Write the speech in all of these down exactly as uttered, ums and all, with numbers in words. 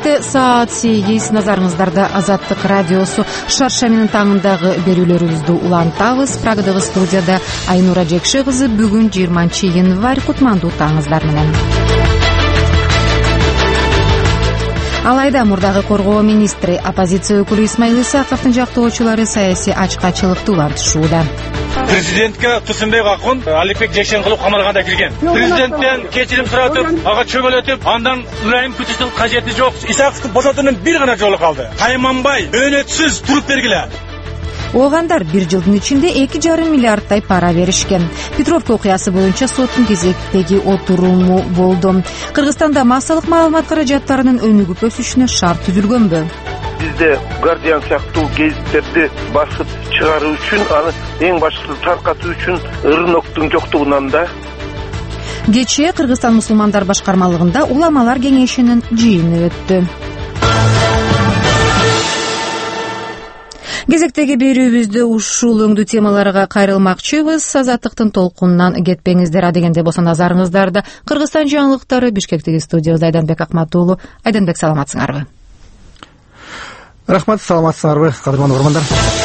Кечте саат сегиз, назарыңыздарда Азаттык радиосу. Шаршаминин таңындагы берүүлөрүбүздү улантабыз. Прагадагы студияда Айнура Жекше кызы. Бүгүн жыйырманчы январь, кутмандуу таңыңыздар менен. Алайда мурдагы коргоо министри, оппозиция өкүлү Исмаил Исаковдун жактоочулары саясий ачкачылыкты улантышууда. Президентке Тусунбек Акун Алипбек Жекшен кылып камалганда кирген. Президенттен кечирим суратып, ага чөгөлөтүп, андан ырайым күтүүнүн кажети жок. Исаковдун бошотуунун бир гана жолу калды. Тайманбай өөнөтсүз туруп бергиле. Оогандар бир жылдын ичинде эки жарым миллиардтай пара беришкен. Петровка окуясы боюнча соттун кезектеги отуруму болду. Кыргызстанда массалык маалымат каражаттарынын өнүгүп өсүшүнө шарт түзүлгөнбү? Бизде Гардиан сыяктуу гезиттерди басып чыгаруу үчүн, аны эң башкысы таркатуу үчүн рыноктун жоктугунан да. Кечээ Кыргызстан мусулмандар башкармалыгында уламалар кеңешинин жыйыны өттү. Кезектеги берүүбүздү ушул өңдүү темаларга кайрылмакчыбыз. Азаттыктын толкунунан кетпеңиздер. Адегенде болсо назарыңыздарда Кыргызстан жаңылыктары. Бишкектеги студиябызда Айданбек Акматуулу. Айданбек, саламатсыңарбы? Рахмат, саламатсыңарбы, кадырлуу угармандар.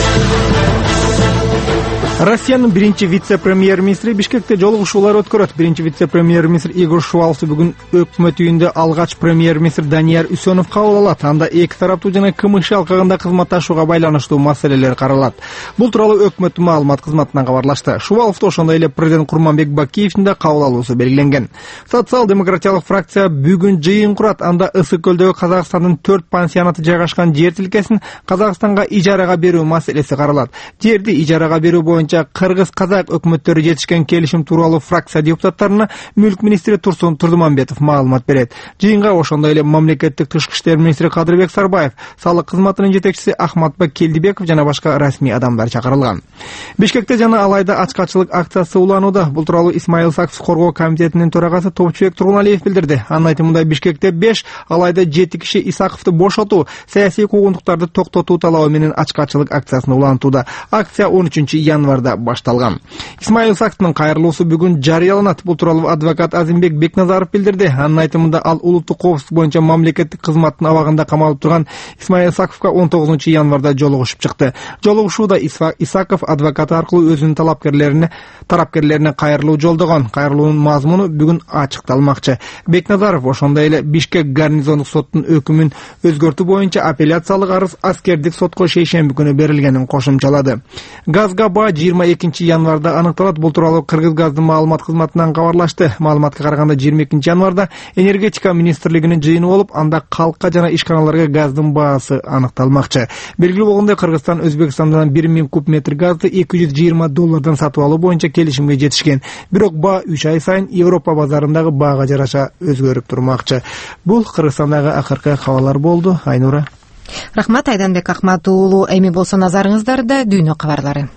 Россиянын биринчи вице-премьер-министри Бишкекте жолугушуулар өткөрөт. Биринчи вице-премьер-министр Игорь Шуваловду бүгүн өкмөт үйүндө алгач премьер-министр Данияр Үсөнов кабыл алат. Анда эки тараптуу жана КМШ алкагында кызматташууга байланыштуу маселелер каралат. Бул тууралуу өкмөттүн маалымат кызматынан кабарлашты. Шуваловду ошондой эле президент Курманбек Бакиевдин да кабыл алуусу белгиленген. Социал-демократиялык фракция бүгүн жыйын курат. Анда Ысык көлдөгү Казакстандын төрт пансионаты жайгашкан жер тилкесин Казакстанга ижарага берүү маселеси каралат. Жерди ижарага берүү боюнча Кыргыз-казак өкмөттөрү жетишкен келишим тууралуу фракция депутаттарына мүлк министри Турсун Турдумамбетов маалымат берет. Жыйынга ошондой эле мамлекеттик тышкы иштер министри Кадырбек Сарбаев, салык кызматынын жетекчиси Ахматбек Келдибеков жана башка расмий адамдар чакырылган. Бишкекте жана алайда ачкачылык акциясы уланууда. Бул тууралуу Исмаил Саков коргоо комитетинин төрагасы Топчубек Тургуналиев билдирди. Анын айтымында Бишкекте беш, алайда жети киши Исаковду бошотуу, саясий куугунтуктарды токтотуу талабы менен ачкачылык акциясын улантууда. Акция он үчүнчү январда башталган. Исмаил Саковдун кайрылуусу бүгүн жарыяланат. Бул тууралуу адвокат Азимбек Бекназаров билдирди. Анын айтымында ал улуттук коопсуздук боюнча мамлекеттик кызматтын абагында камалып турган Исмаил Саковго он тогузунчу январда жолугушуп чыкты. Жолугушууда Исаков адвокат аркылуу өзүнүн талапкерлерине тарапкерлерине кайрылуу жолдогон. Кайрылуунун мазмуну бүгүн ачыкталмакчы. Бекназаров ошондой эле Бишкек гарнизондук соттун өкүмүн өзгөртүү боюнча апелляциялык арыз аскердик сотко шейшемби күнү берилгенин кошумчалады. Газга баа жыйырма экинчи январда аныкталат. Бул тууралуу Кыргызгаздын маалымат кызматынан кабарлашты. Маалыматка караганда жыйырма экинчи январда энергетика министрлигинин жыйыны болуп, анда калкка жана ишканаларга газдын баасы аныкталмакчы. Белгилүү болгондой, Кыргызстан Өзбекстандан бир миң куб метр газды эки жүз жыйырма доллардан сатып алуу боюнча келишимге жетишкен. Бирок баа үч ай сайын Европа базарындагы баага жараша өзгөрүп турмакчы. Бул Кыргызстандагы акыркы кабарлар болду. Айнура. Рахмат, Айданбек Акматуулу. Эми болсо назарыңыздарда дүйнө кабарлары.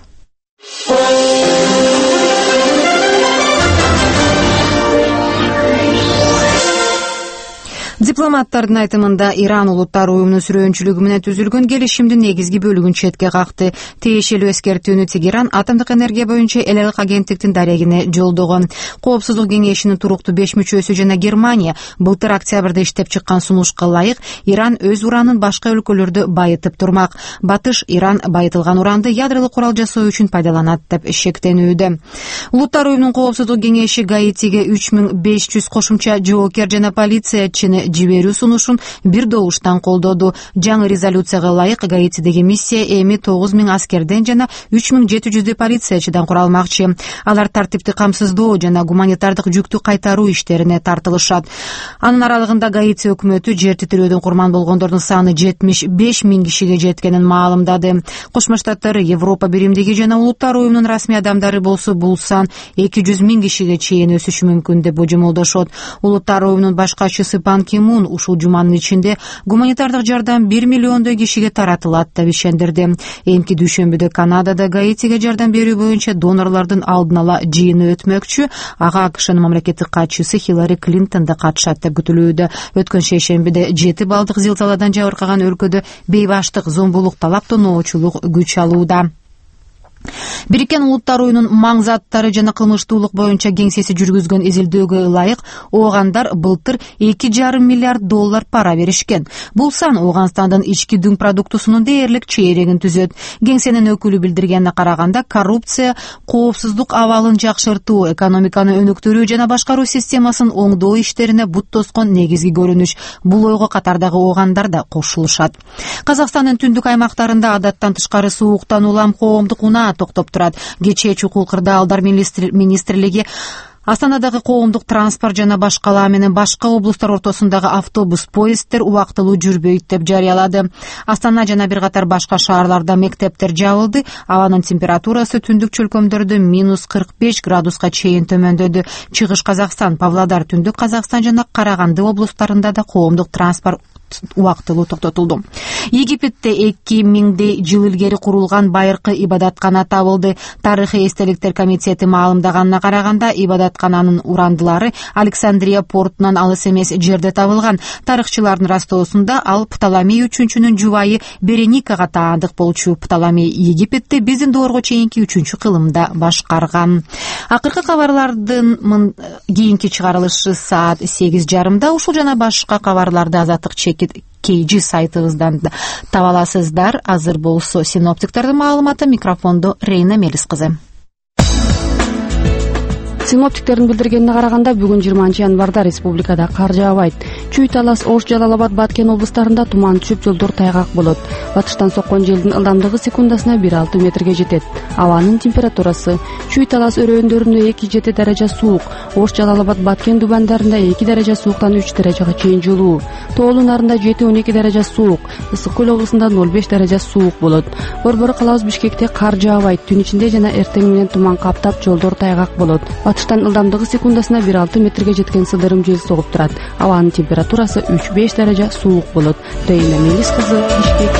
Дипломаттардын айтымында Иран улуттар уюмунун сүрөөнчүлүгү менен түзүлгөн келишимдин негизги бөлүгүн четке какты. Тиешелүү эскертүүнү Тегеран атомдук энергия боюнча эл элек агенттиктин дарегине жолдогон. Коопсуздук кеңешинин туруктуу беш мүчөсү жана Германия былтыр октябрда иштеп чыккан сунушка ылайык Иран өз уранын башка өлкөлөрдө байытып турмак. Батыш Иран байытылган уранды ядролук курал жасоо үчүн пайдаланат деп шектенүүдө. Улуттар уюмунун коопсуздук кеңеши Гаитиге үч миң беш жүз кошумча жоокер жана полициячыны жиберүү сунушун бир добуштан колдоду. Жаңы резолюцияга ылайык Гаитидеги миссия эми тогуз миң аскерден жана үч миң жети жүздөй полициячыдан куралмакчы. Алар тартипти камсыздоо жана гуманитардык жүктү кайтаруу иштерине тартылышат. Анын аралыгында Гаити өкмөтү жер титирөөдөн курман болгондордун саны жетимиш беш миң кишиге жеткенин маалымдады. Кошмо Штаттар, Европа биримдиги жана улуттар уюмунун расмий адамдары болсо бул сан эки жүз миң кишиге чейин өсүшү мүмкүн деп божомолдошот. Улуттар уюмунун баш катчысы Пан Ки Мун ушул жуманын ичинде гуманитардык жардам бир миллиондой кишиге таратылат деп ишендирди. Эмки дүйшөмбүдө Канадада Гаитиге жардам берүү боюнча донорлордун алдын ала жыйыны өтмөкчү. Ага АКШнын мамлекеттик катчысы Хиллари Клинтон да катышат деп күтүлүүдө. Өткөн шейшембиде жети балдык зилзаладан жабыркаган өлкөдө бейбаштык, зомбулук, талап тоноочулук күч алууда. Бириккен Улуттар уюунун маң заттары жана кылмыштуулук боюнча кеңсеси жүргүзгөн изилдөөгө ылайык оогандар былтыр эки жарым миллиард доллар пара беришкен. Бул сан Ооганстандын ички дүң продуктусунун дээрлик чейрегин түзөт. Кеңсенин өкүлү билдиргенине караганда, коррупция, коопсуздук абалын жакшыртуу, экономиканы өнүктүрүү жана башкаруу системасын оңдоо иштерине бут тоскон негизги көрүнүш. Бул ойго катардагы оогандар да кошулушат. Казакстандын түндүк аймактарында адаттан тышкары сууктан улам коомдук унаа токтоп турат. Кечээ Чукул Кырдаалдар министрлиги Астанадагы коомдук транспорт жана башкалар менен башка облустар ортосундагы автобус, поезддер убактылуу жүрбөйт деп жарыялады. Астана жана бир катар башка шаарларда мектептер жабылды. Абанын температурасы түндүк чөлкөмдөрдө минус кырк беш градуска чейин төмөндөдү. Чыгыш Казакстан, Павлодар, Түндүк Казакстан жана Караганды облустарында да коомдук транспорт убактылуу токтотулду. Египетте эки миңдей жыл илгери курулган байыркы ибадаткана табылды. Тарыхый эстеликтер комитети маалымдаганына караганда, ибадаткананын урандылары Александрия портунан алыс эмес жерде табылган. Тарыхчылардын растоосунда ал Птоломей үчүнчүнүн жубайы Береникага таандык болчу. Птоломей Египетте биздин доорго чейинки үчүнчү кылымда башкарган. Акыркы кабарлардын кийинки чыгарылышы саат сегиз жарымда. Ушул жана башка кабарларды Азаттык кей жи сайтыбыздан таба аласыздар. Азыр болсо синоптиктердин маалыматы. Микрофондо Рейна Мелис кызы. Синоптиктердин билдиргенине караганда, бүгүн жыйырманчы январда республикада кар жаабайт. Чүй, Талас, Ош, Жалал Абад, Баткен облустарында туман түшүп, жолдор тайгак болот. Батыштан соккон желдин ылдамдыгы секундасына бир алты метрге жетет. Абанын температурасы: Чүй, Талас өрөөндарында эки жети даража суук, Ош, Жалал Абад, Баткен дубандарында эки даража сууктан үч даражага чейин жылуу, Тоолу нарында жети он эки даража суук, Ысык көл облусунда ноль беш даража суук болот. Борбору калабыз Бишкекте кар жаабайт. Түн ичинде жана эртең менен туман каптап, жолдор тайгак болот. Батыштан ылдамдыгы секундасына бир алты метрге жеткен сыдырым жел согуп турат. Абанын температурасы үч беш даража суук болот. Рейна Мелис кызы, Бишкек.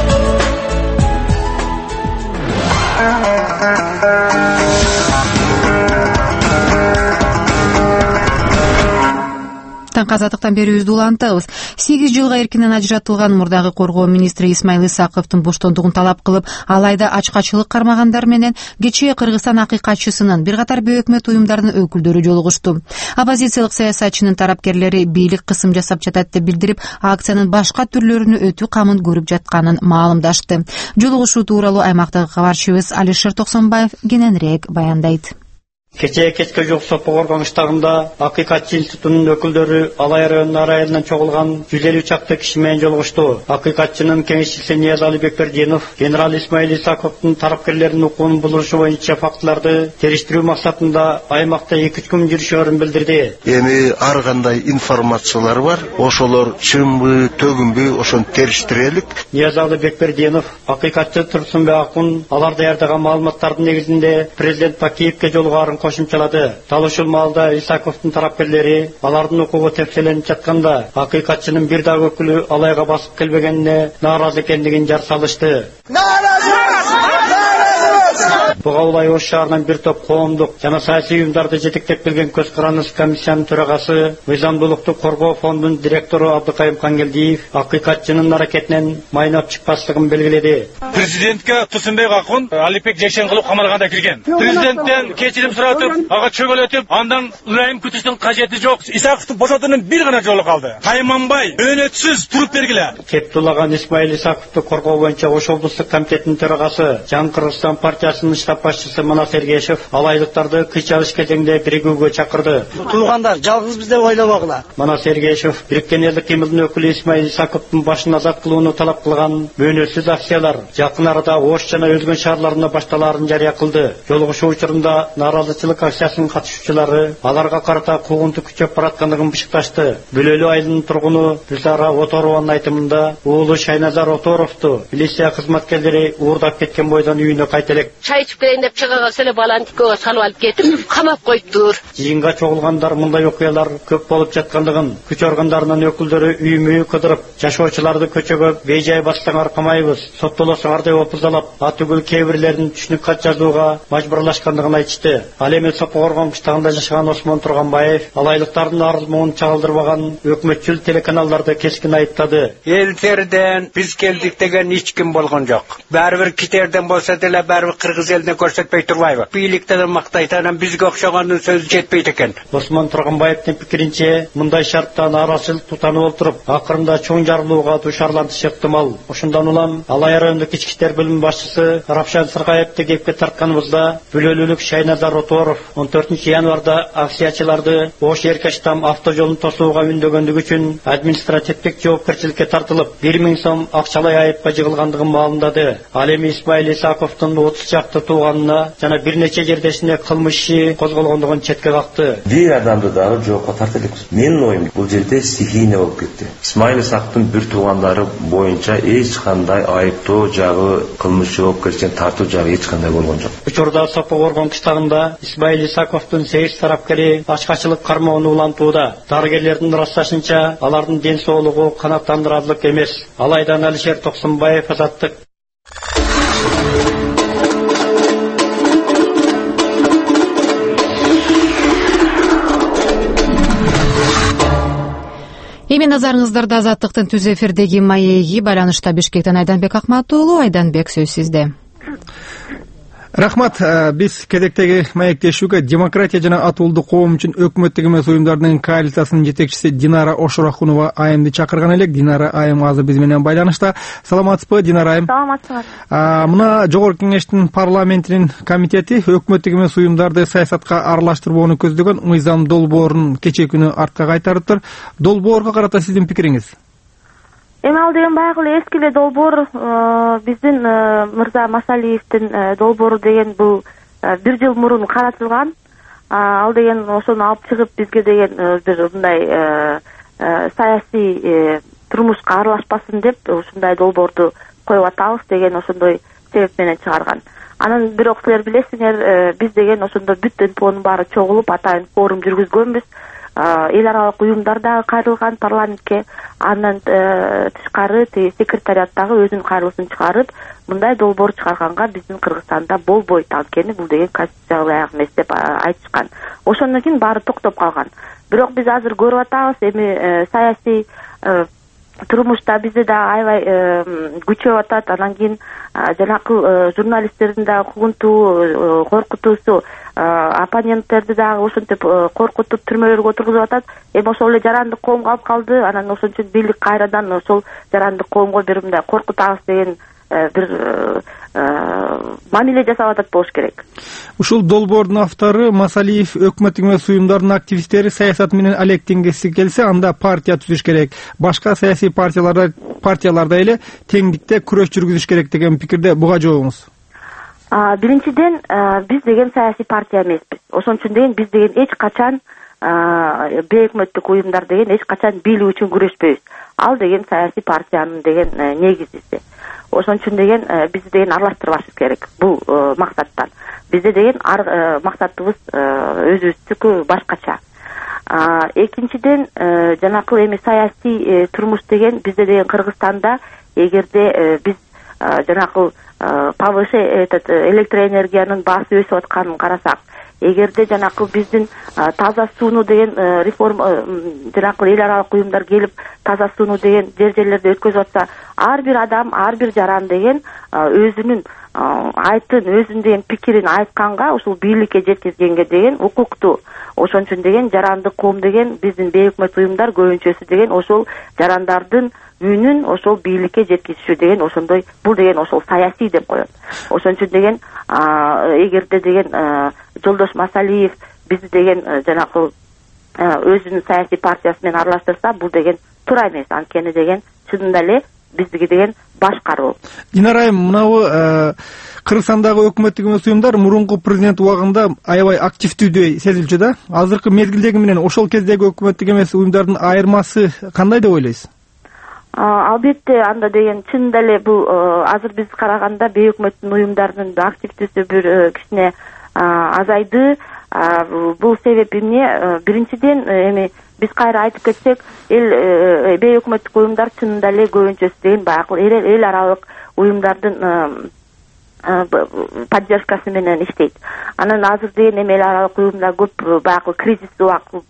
Казатыктан берүүбүздү улантабыз. сегиз жылга эркинен ажыратылган мурдагы коргоо министри Исмаил Исаковдун боштондугун талап кылып, алайда ачкачылык кармагандар менен кечээ Кыргызстан акыйкатчысынын бир катар бейөкмөт уюмдарынын өкүлдөрү жолугушту. Оппозициялык саясатчынын тарапкерлери бийлик кысым жасап жатат деп билдирип, акциянын башка түрлөрүнү өтүү камын көрүп жатканын маалымдашты. Жолугушуу тууралуу аймактагы кабарчыбыз Алишер Токсонбаев кененирээк баяндайт. Кечээ кечке жок Сопо Коргон штабында Акыйкатчы институтунун өкүлдөрү Алай районунун районунан чогулган жүз элүү чакты киши менен жолугушту. Акыйкатчынын кеңешчиси Нияз Алибекбердинов генерал Исмаил Исаковдун тарапкерлеринин укугун булушу боюнча фактыларды териштирүү максатында аймакта эки үч күн жүрүшөөрүн билдирди. Эми ар кандай информациялар бар, ошолор чынбы, төгүнбү, ошону териштирелик. Нияз Алибекбердинов Акыйкатчы Турсунбек Акун алар даярдаган маалыматтардын негизинде президент Бакиевке жолугарын кошумчалады. Дал ушул маалда Исаковдун тарапкерлери алардын укугу тепселенип жатканда, акыйкатчынын бир дагы өкүлү алайга басып келбегенине нааразы экендигин жар салышты. Буга улай Ош шаарынан бир топ коомдук жана саясий уюмдарды жетектеп келген Көз карандысыз комиссиянын төрагасы, мыйзамдуулукту коргоо фондунун директору Абдыкайым Кангелдиев акыйкатчынын аракетинен майнап чыкпаслыгын белгиледи. Президентке Турсунбек Акун Алипек Жекшен кылып камалганда кирген. Президенттен кечирим суратып, ага чөгөлөтүп, андан ылайым күтүштүн кажети жок. Исаковдун бошотуунун бир гана жолу калды. Тайманбай өөнөтсүз туруп бергиле. Кептулаган Исмаил Исаковду коргоо боюнча Ош облустук комитетинин төрагасы, Жаңы Кыргызстан партиясынын штаб башчысы Манас Эргешев алайлыктарды кыйчалыш кезеңде биригүүгө чакырды. Туугандар, жалгызбыз деп ойлобогула. Манас Эргешев Бириккен Элдик кыймылдын өкүлү Исмаил Исаковдун башын азат кылууну талап кылган мөөнөтсүз акциялар жакын арада Ош жана өзгөн шаарларында башталаарын жарыя кылды. Жолугушуу учурунда нааразычылык акциясынын катышуучулары аларга карата куугунту күчөп бараткандыгын бышыкташты. Бөлөлүү айылынын тургуну Гүлзара Оторованын айтымында уулу Шайназар Оторовду милиция кызматкерлери уурдап кеткен бойдон үйүнө кайта элек. Чай ичип келейин деп чыгага селе балантикөөгө салып алып кетип, камап коюптур. Жыйынга чогулгандар мындай окуялар көп болуп жаткандыгын, күч органдарынын өкүлдөрү үй-мүй кыдырып, жашоочуларды көчөгө бейжай бастаңар камайбыз, соттолосоңар деп опуздалап, атүгүл кээ бирлеринин түшүнүк кат жазууга мажбурлашкандыгын айтышты. Ал эми Сопо Коргон кыштагында жашаган Осмон Турганбаев алайлыктардын арызмуун чагылдырбаган өкмөтчүл телеканалдарды кескин айыптады. Элтерден биз келдик деген эч ким болгон жок. Баары бир Китерден болсо деле, баары бир Кыргыз элден жерде көрсөтпөй турбайбы? Бийликтен мактайт, анан бизге окшогондун сөзү жетпейт экен. Осмон Тургунбаевдин пикиринче, мындай шарттан нараачылык тутанып отуруп, акырында чоң жарылууга душарланышы ыктымал. Ошондон улам Алай райондук ички иштер бөлүмү башчысы Рапшан Сыргаевди кепке тартканыбызда, Бүлөлүүлүк Шайназар Оторов он төртүнчү январда акциячыларды Ош Эркештам автожолун тосууга үндөгөндүгү үчүн административдик жоопкерчиликке тартылып, бир миң сом акчалай айыпка жыгылгандыгын маалымдады. Ал эми Исмаил Исаковдун отуз чакты тууганына жана бир нече жердесине кылмыш иши козголгондугун четке какты. Бир адамды дагы жоопко тартылып. Менин оюм бул жерде стихийный болуп кетти. Исмаил Исаковдун бир туугандары боюнча эч кандай айыптоо жагы, кылмыш жоопкерчиликке тартуу жагы эч кандай болгон жок. Учурда Сопо Коргон кыштагында Исмаил Исаковдун сегиз тарапкери ачкачылык кармоонун улантууда. Дарыгерлердин ырасташынча, алардын ден соолугу канааттандырарлык эмес. Алайдан Алишер Токсунбаев, Азаттык. Эми назарыңыздарда Азаттыктын түз эфирдеги маеги байланышта Бишкектен Айданбек Акмат уулу. Айданбек, сөз сизде. Рахмат. Биз кезектеги маектешүүгө демократия жана атуулдук коом үчүн өкмөттүк эмес уюмдардын коалициясынын жетекчиси Динара Ошурахунова айымды чакырган элек. Динара айым азыр биз менен байланышта. Саламатсызбы, Динара айым? Саламатсызбы. Мына Жогорку Кеңештин парламентинин комитети өкмөттүк эмес уюмдарды саясатка аралаштырбоону көздөгөн мыйзам долбоорун кечээ күнү артка кайтарыптыр. Долбоорго карата сиздин пикириңиз? Эми ал деген баягы эле эски эле долбоор, биздин Мырза Масалиевдин долбоору деген бул бир жыл мурун каратылган. Ал деген ошону алып чыгып бизге деген бир мындай саясий турмушка аралашпасын деп ушундай долбоорду коюп атабыз деген ошондой себеп менен чыгарган. Анан бирок силер билесиңер, биз деген ошондо бүт НПОнун баары чогулуп атайын форум жүргүзгөнбүз. Эл аралык уюмдар дагы кайрылган парламентке, андан тышкары секретариат дагы өзүнүн кайрылысын чыгарып, мындай долбоор чыгарганга биздин Кыргызстанда болбойт, анткени бул деген конституцияга ылайык эмес деп айтышкан. Ошондон кийин баары токтоп калган. Бирок биз азыр көрүп атабыз, эми саясий турмушта бизде дагы аябай күчөп атат. Анан кийин жанакы журналисттердин дагы кугунтуу, коркутуусу, оппоненттерди дагы ошентип коркутуп түрмөлөргө отургузуп атат. Эми ошол эле жарандык коом калып калды. Анан ошон үчүн бийлик кайрадан ошол жарандык коомго бир мындай коркутабыз деген бир мамиле жасап атат болуш керек. Ушул долбоордун автору Масалиев өкмөттүк эмес уюмдардын активисттери саясат менен алектенгиси келсе, анда партия түзүш керек. Башка саясий партияларда партияларда эле теңдикте күрөш жүргүзүш керек деген пикирде буга жообуңуз? Биринчиден, биз деген саясий партия эмеспиз. Ошон үчүн деген биз деген эч качан бейөкмөттүк уюмдар деген эч качан бийлик үчүн күрөшпөйбүз. Ал деген саясий партиянын деген негизиси. Ошон үчүн деген бизди деген аралаштырбашыбыз керек бул максаттан. Бизде деген максатыбыз өзүбүздүкү башкача. Экинчиден, жанакы эми саясий турмуш деген бизде деген Кыргызстанда эгерде биз жанакы повыше этот электроэнергиянын баасы өсүп атканын карасак, эгерде жанакы биздин таза сууну деген реформа жанакы эл аралык уюмдар келип таза сууну деген жер жерлерде өткөзүп атса, ар бир адам, ар бир жаран деген өзүнүн айтын, өзүнүн деген пикирин айтканга, ушул бийликке жеткизгенге деген укуктуу. Ошон үчүн деген жарандык коом деген биздин бейөкмөт уюмдар көбүнчөсү деген ошол жарандардын үнүн ошол бийликке жеткизишүү деген ошондой, бул деген ошол саясий деп коет. Ошон үчүн деген эгерде деген Жолдош Масалиев бизди деген жанакы өзүнүн саясий партиясы менен аралаштырса, бул деген туура эмес. Анткени деген чынында эле биздики деген башкаруу. Динара айым, мынабу Кыргызстандагы өкмөттүк эмес уюмдар мурунку президент убагында аябай активдүү сезилчү да. Азыркы мезгилдеги менен ошол кездеги өкмөттүк эмес уюмдардын айырмасы кандай деп ойлойсуз? Албетте, анда деген чынында эле бул азыр биз караганда бейөкмөттүк уюмдардын активдүүсү бир кичине азайды. Бул себеп эмне? Биринчиден, эми биз кайра айтып кетсек, эл бейөкмөттүк уюмдар чынында эле көбүнчөсү деген баягы эл аралык уюмдардын поддержкасы менен иштейт. Анан азыр деген эми эл аралык уюмдар көп баягы кризис убакыт,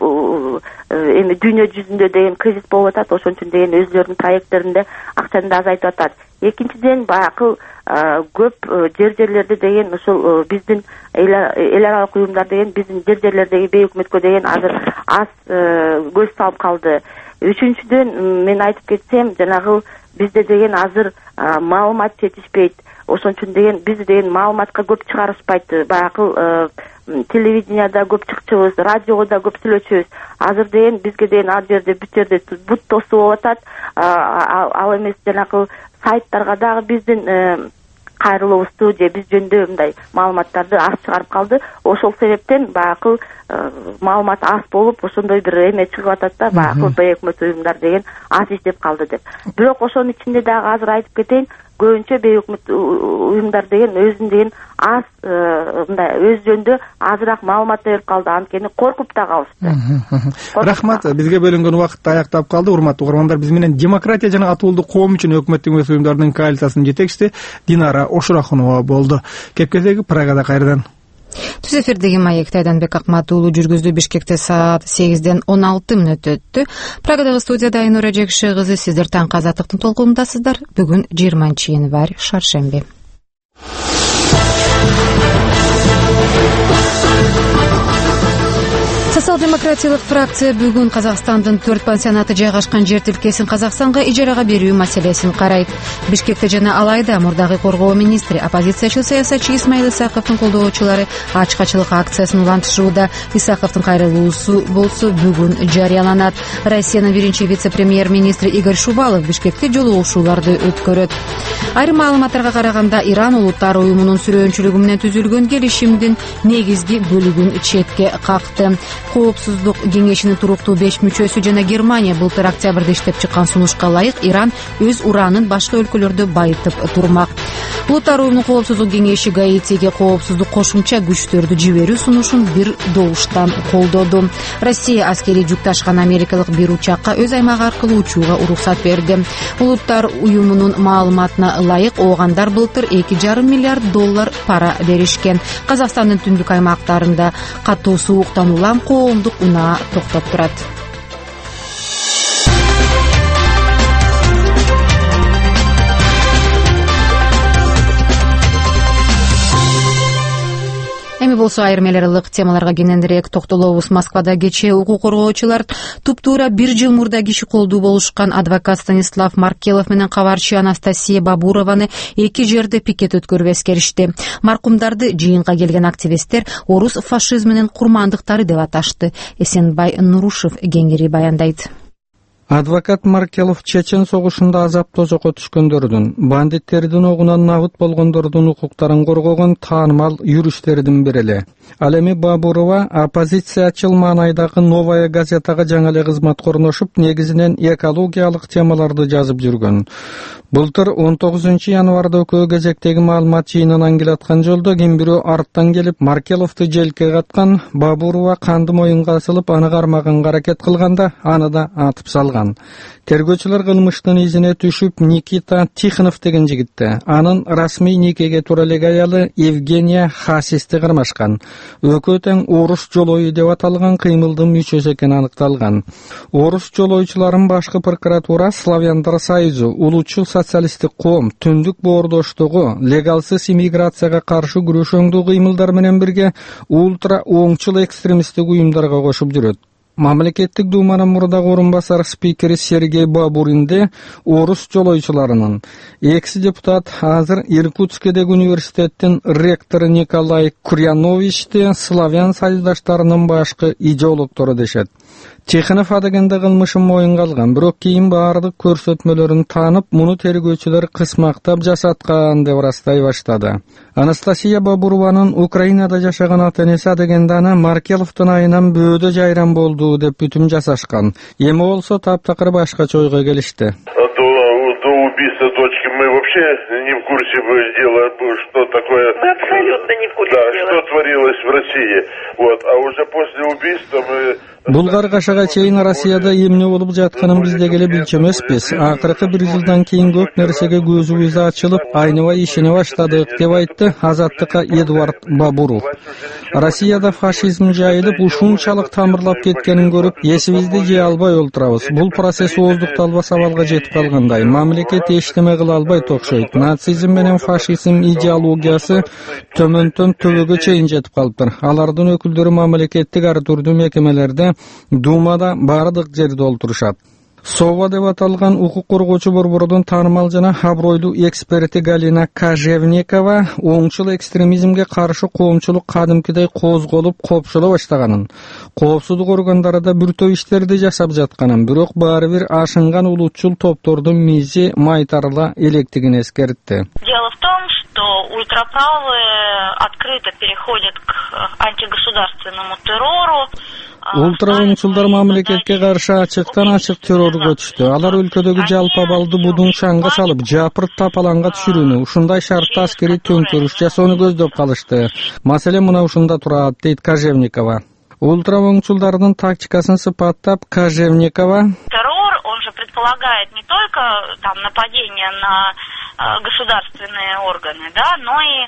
эми дүйнө жүзүндө деген кризис болуп атат. Ошон үчүн деген өзүлөрүнүн проекттеринде акчаны да азайтып атат. экинчиден баягы көп жер жерлерде деген ошол биздин эл аралык уюмдар деген биздин жер жерлердеги бейөкмөткө деген азыр аз көз салып калды. Үчүнчүдөн мен айтып кетсем, жанагы бизде деген азыр маалымат жетишпейт. Ошон үчүн деген биз деген маалыматка көп чыгарышпайт. Баягы телевиденияда көп чыкчубуз, радиого да көп сүйлөчүбүз. Азыр деген бизге деген ал жерде бүт жерде бут тосуу болуп атат. Ал эмес жанагы сайттарга дагы биздин кайрылуубузду же биз жөнүндө мындай маалыматтарды аз чыгарып калды. Ошол себептен баягы маалымат аз болуп, ошондой бир эме чыгып атат да, баягы бейөкмөт уюмдар деген аз иштеп калды деп. Бирок ошонун ичинде дагы азыр айтып кетейин, көбүнчө бейөкмөт уюмдар деген өзүн деген аз мындай өз жөнүндө азыраак маалымат берип калды, анткени коркуп да калышты. Рахмат, бизге бөлүнгөн убакыт аяктап калды. Урматтуу угармандар, биз менен демократия жана атуулдук коом үчүн өкмөттүк эмес уюмдардын коалициясынын жетекчиси Динара Ошурахунова болду. Кепкедеги Прагада кайрадан. Түз эфирдеги маек Тайданбек Акмат уулу жүргүздү. Бишкекте саат сегизден он алты мүнөт өттү. Прагадагы студияда Айнура Жекши кызы, сиздер таңкы азаттыктын толкунундасыздар. Бүгүн жыйырманчы январь, шаршемби. Социал-демократиялык фракция бүгүн Казакстандын төрт пансионаты жайгашкан жер тилкесин Казакстанга ижарага берүү маселесин карайт. Бишкекте жана Алайда мурдагы коргоо министри, оппозициячыл саясатчы Исмаил Исаковдун колдоочулары ачкачылык акциясын улантышууда. Исаковдун кайрылуусу болсо бүгүн жарыяланат. Россиянын биринчи вице-премьер-министри Игорь Шувалов Бишкекте жолугушууларды өткөрөт. Айрым маалыматтарга караганда, Иран улуттар уюмунун сүрөөнчүлүгү менен түзүлгөн келишимдин негизги бөлүгүн четке какты. Коопсуздук кеңешинин туруктуу беш мүчөсү жана Германия былтыр октябрда иштеп чыккан сунушка ылайык Иран өз уранын башка өлкөлөрдө байытып турмак. Улуттар уюмунун коопсуздук кеңеши Гаитиге коопсуздук кошумча күчтөрдү жиберүү сунушун бир добуштан колдоду. Россия аскерий жүк ташкан америкалык бир учакка өз аймагы аркылуу учууга уруксат берди. Улуттар уюмунун маалыматына ылайык оогандар былтыр эки жарым миллиард доллар пара беришкен. Казакстандын түндүк аймактарында катуу сууктан улам коомдук унаа токтоп турат. Эми болсо айрым эл аралык темаларга кененирээк токтолобуз. Москвада кечээ укук коргоочулар туптуура бир жыл мурда киши колдуу болушкан адвокат Станислав Маркелов менен кабарчы Анастасия Бабурованы эки жерде пикет өткөрүп эскеришти. Маркумдарды жыйынга келген активисттер орус фашизминин курмандыктары деп аташты. Эсенбай Нурушев кеңири баяндайт. Адвокат Маркелов Чечен согушунда азап тозокко түшкөндөрдүн, бандиттердин огунан набыт болгондордун укуктарын коргогон таанымал юристтердин бири эле. Ал эми Бабурова оппозициячыл маанайдагы Новая газетага жаңы эле кызматка орношуп, негизинен экологиялык темаларды жазып жүргөн. Былтыр он тогузунчу январда экөө кезектеги маалымат жыйынынан келаткан жолдо ким бирөө арттан келип Маркеловду желке каткан. Бабурова канды моюнга асылып, аны кармаганга аракет кылганда аны да атып салган. Тергөөчүлөр кылмыштын изине түшүп Никита Тихонов деген жигитти, анын расмий никеге туура элек аялы Евгения Хасисти кармашкан. Экөө тең орус жолою деп аталган кыймылдын мүчөсү экени аныкталган. Орус жолоочуларын башкы прокуратура Славяндар союзу, улутчул социалисттик коом, түндүк боордоштугу, легалсыз иммиграцияга каршы күрөшөңдүү кыймылдар менен бирге ультра оңчул экстремисттик уюмдарга кошуп жүрөт. Мамлекеттик думанын мурдагы орун басар спикери Сергей Бабуринде орус жолоочуларынын, экс депутат азыр Иркутскедеги университеттин ректору Николай Курьяновичти славян союздаштарынын башкы идеологтору дешет. Тихонов адегенде кылмышын моюнга алган, бирок кийин баардык көрсөтмөлөрүн таанып, муну тергөөчүлөр кысмактап жасаткан деп растай баштады. Анастасия Бабурованын Украинада жашаган ата-энеси адегенде аны Маркеловдун айынан бөөдө жайран болду деп бүтүм жасашкан. Эми болсо таптакыр башкача ойго келишти. До убийства дочки мы вообще не в курсе дела, что такое. Мы абсолютно не в курсе да, дела. Что творилось в России. Вот, а уже после убийства мы... Булгар кашага чейин Россияда эмне болуп жатканын биз деле билчү эмеспиз. Акыркы бир жылдан кийин көп нерсеге көзүбүз ачылып, айныбай ишине баштадык деп айтты Азаттыкка Эдуард Бабуров. Россияда фашизм жайылып, ушунчалык тамырлап кеткенин көрүп, эсибизди жей албай олтурабыз. Бул процесс ооздукталбас абалга жетип калгандай. Мамлекет эчтеме неме кыла албайт окшойт. Нацизм менен фашизм идеологиясы төмөндөн төбөгө чейин жетип калыптыр. Алардын өкүлдөрү мамлекеттик ар түрдүү мекемелерде, Думада бардык жерде олтурушат. Сова деп аталган укук коргоочу борбордун таанымал жана абройлуу эксперти Галина Кожевникова оңчул экстремизмге каршы коомчулук кадимкидей козголуп, копшола баштаганын, коопсуздук органдары да бүртөө иштерди жашап жатканын, бирок баары бир ашынган улутчул топтордун мизи майтарыла электигин эскертти. Дело в том, что ультраправые открыто переходят к антигосударственному террору. Ультраоңчулдар мамлекетке каршы ачыктан ачык террорго түштү. Алар өлкөдөгү жалпы абалды будун шаңга салып, жапырт тапаланга түшүрүүнү, ушундай шартта аскерий төңкөрүш жасоону көздөп калышты. Маселе мына ушунда турат, дейт Кожевникова. Ультраоңчулдардын тактикасын сыпаттап Кожевникова: террор, он же предполагает не только там нападение на э, государственные органы, да, но и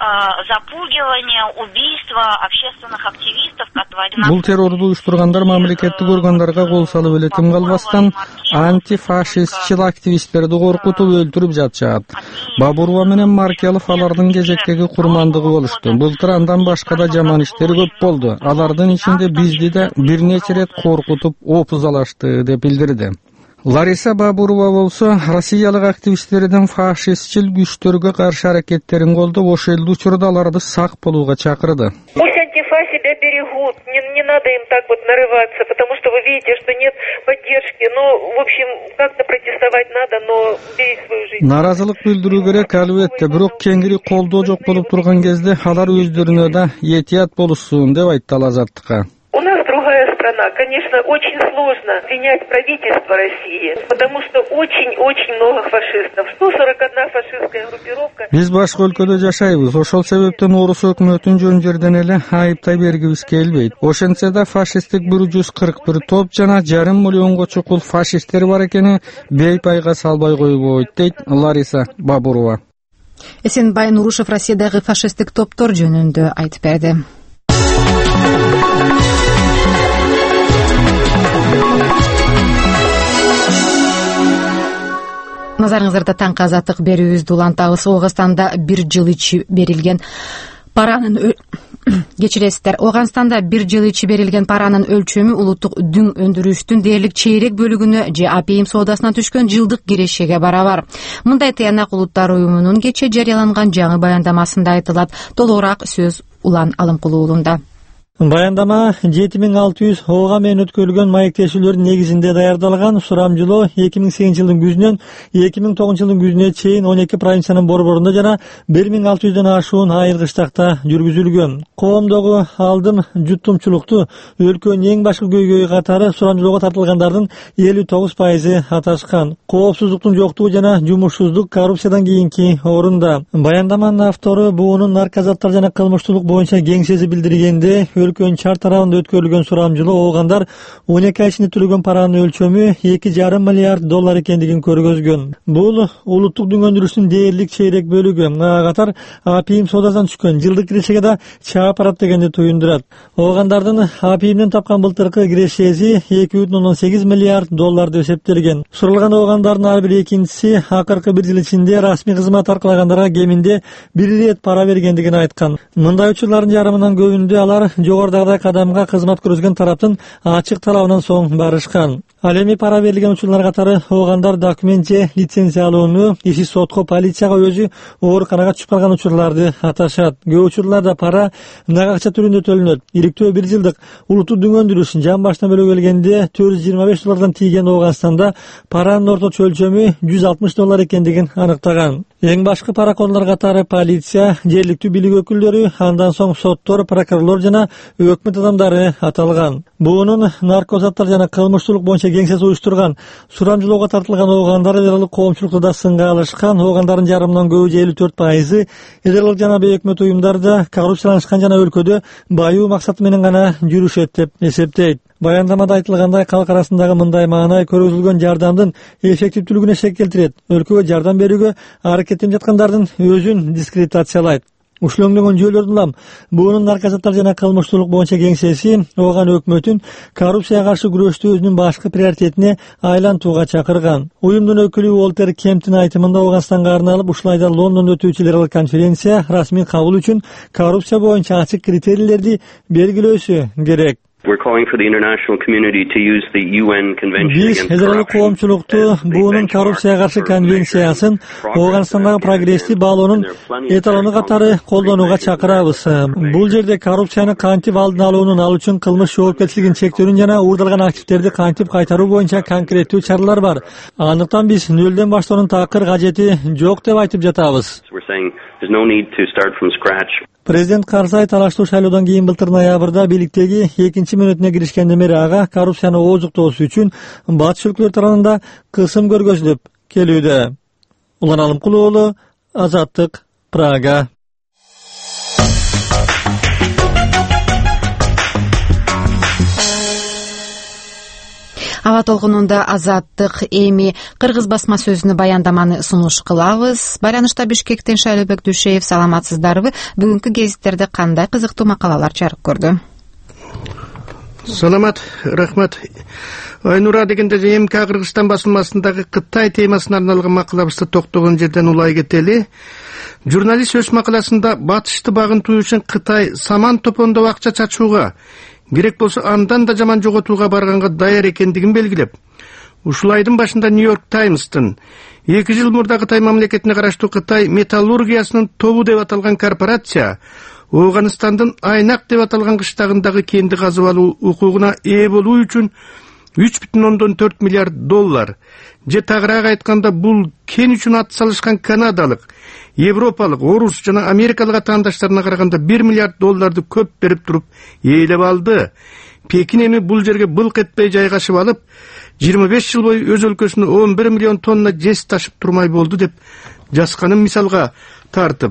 запугивание, убийство общественных активистов, которые... Бул террорду уюштургандар мамлекеттик органдарга кол салып эле тим калбастан антифашистчил активисттерди коркутуп өлтүрүп жатышат. Бабурова менен Маркелов алардын кезектеги курмандыгы болушту. Былтыр андан башка да жаман иштер көп болду. Алардын ичинде бизди да бир нече рет коркутуп опузалашты, деп билдирди. Лариса Бабурова болсо Россиялык активисттердин фашистчил күчтөргө каршы аракеттерин колдоп, ошол элдүү учурда аларды сак болууга чакырды. Пусть антифа себя берегут, не, не надо им так вот нарываться, потому что вы видите, что нет поддержки. Ну, в общем, как-то протестовать надо, но беречь свою жизнь. Наразылык билдирүү керек албетте, бирок кеңири колдоо жок болуп турган кезде алар өздөрүнө да этият болушсун, деп айтты ал Азаттыкка. У нас другая страна. Конечно, очень сложно принять правительство России, потому что очень-очень много фашистов. сто сорок одна фашистская группировка. Биз башка өлкөдө жашайбыз. Ошол себептен орус өкмөтүн жөн жерден эле айыптай бергибиз келбейт. Ошентсе да фашисттик бир жүз кырк бир топ жана жарым миллионго чукул фашисттер бар экени бейпайга салбай койбойт, дейт Лариса Бабурова. Эсенбай Нурушев Россиядагы фашисттик топтор жөнүндө айтып берди. Назарыңыздарда таңкы азаттык берүүбүздү улантабыз. Оогастанда бир жыл ичи берилген паранын кечиресиздер. Оогастанда бир жыл ичи берилген паранын өлчөмү улуттук дүң өндүрүштүн дээрлик чейрек бөлүгүнө же АПИМ соодасынан түшкөн жылдык кирешеге барабар. Мындай тыянак улуттар уюмунун кече жарыяланган жаңы баяндамасында айтылат. Толугураак сөз Улан Алымкулуу уулунда. Баяндама жети миң алты жүз оога менен өткөрүлгөн маектешүүлөрдүн негизинде даярдалган. Сурамжылоо эки миң сегизинчи жылдын күзүнөн эки миң тогузунчу жылдын күзүнө чейин он эки провинциянын борборунда жана бир миң алты жүздөн ашуун айыл кыштакта жүргүзүлгөн. Коомдогу алдым жутумчулукту өлкөнүн эң башкы көйгөйү катары сурамжылоого тартылгандардын элүү тогуз пайызы аташкан. Коопсуздуктун жоктугу жана жумушсуздук коррупциядан кийинки орунда. Баяндаманын автору буунун наркозаттар жана кылмыштуулук боюнча кеңсеси билдиргенде, өлкөнүн чар тарабында өткөрүлгөн сурамжылоо оогандар он эки ай ичинде төлөгөн паранын өлчөмү эки жарым миллиард доллар экендигин көргөзгөн. Бул улуттук дүң өндүрүштүн дээрлик чейрек бөлүгү. Ага катар АПИМ соодасынан түшкөн жылдык кирешеге да чаап барат дегенди туюндурат. Оогандардын АПИМден тапкан былтыркы кирешеси эки бүтүн ондон сегиз миллиард доллар деп эсептелген. Суралган оогандардын ар бир экинчиси акыркы бир жыл ичинде расмий кызмат аркалагандарга кеминде бир ирет пара бергендигин айткан. Мындай учурлардын жарымынан көбүндө алар жогорудагы кадамга кызмат көрсөткөн тараптын ачык талабынан соң барышкан. Ал эми пара берилген учурлар катары оогандар документ же лицензия алууну, иши сотко, полицияга, өзү ооруканага түшүп калган учурларды аташат. Көп учурларда пара нак акча түрүндө төлөнөт. Иликтөө бир жылдык улуттук дүң өндүрүш жан башына бөлө келгенде төрт жүз жыйырма беш доллардан тийген Оогастанда паранын орточо өлчөмү жүз алтымыш доллар экендигин аныктаган. Эң башкы паракорлор катары полиция, жергиликтүү бийлик өкүлдөрү, андан соң соттор, прокурорлор жана өкмөт адамдары аталган. Буунун наркозаттар жана кылмыштуулук боюнча кеңсеси уюштурган сурамжылоого тартылган оогандар эдералык коомчулукту да сынга алышкан. Оогандардын жарымынан көбү элүү төрт пайызы эдералык жана бейөкмөт уюмдарда коррупцияланышкан жана өлкөдө баюу максаты менен гана жүрүшөт деп эсептейт. Баяндамада айтылгандай, калк арасындагы мындай маанай көрсөтүлгөн жардамдын эффективдүүлүгүнө шек келтирет. Өлкөгө жардам берүүгө аракеттенип жаткандардын өзүн дискредитациялайт. Ушулөңдөгөн жүйөлөрдүн улам буунун наркотиктер жана кылмыштуулук боюнча кеңсеси ооган өкмөтүн коррупцияга каршы күрөштү өзүнүн башкы приоритетине айлантууга чакырган. Уюмдун өкүлү Уолтер Кемптин айтымында Ооганстанга арналып ушул айда Лондондо өтүүчү Чилерал конференция расмий кабыл үчүн коррупция боюнча ачык критерийлерди белгилөөсү керек. Биз федералдык коомчулукту буунун коррупцияга каршы конвенциясын Ооганстандагы прогрессти баалоонун эталону катары колдонууга чакырабыз. Бул жерде коррупцияны кантип алдын алуунун, ал үчүн кылмыш жоопкерчилигин чектөөнүн жана уурдалган активдерди кантип кайтаруу боюнча конкреттүү чаралар бар. Андыктан биз нөлдөн баштоонун такыр кажети жок деп айтып жатабыз. Президент Карзай талаштуу шайлоодон кийин былтыр ноябрда бийликтеги экинчи мөөнөтүнө киришкенде бери ага коррупцияны оозуктоосу үчүн батыш өлкөлөр тарабында кысым көргөзүлүп келүүдө. Улан Алымкулуу уулу, Азаттык, Прага. Аба толкунунда Азаттык эми кыргыз басма сөзүнө баяндаманы сунуш кылабыз. Байланышта Бишкектен Шайлообек Дүшеев, саламатсыздарбы? Бүгүнкү гезиттерде кандай кызыктуу макалалар чыгарып көрдү? Саламат, рахмат. Айнура дегенде эми Кыргызстан басылмасындагы Кытай темасына арналган макалабызды токтогон жерден улай кетели. Журналист өз макаласында батышты багынтуу үчүн Кытай саман топондоп акча чачууга, керек болсо андан да жаман жоготууга барганга даяр экендигин белгилеп, ушул айдын башында Нью-Йорк Таймстын эки жыл мурда Кытай мамлекетине караштуу Кытай металлургиясынын тобу деп аталган корпорация Ооганстандын Айнак деп аталган кыштагындагы кенди казып алуу укугуна ээ болуу үчүн үч бүтүн ондон төрт миллиард доллар, же тагыраак айтканда бул кен үчүн ат салышкан канадалык, европалык, орус жана америкалык атаандаштарына караганда бир миллиард долларды көп берип туруп ээлеп алды. Пекин эми бул жерге былк этпей жайгашып алып, жыйырма беш жыл бою өз өлкөсүнө он бир миллион тонна жес ташып турмай болду деп жазганын мисалга тартып.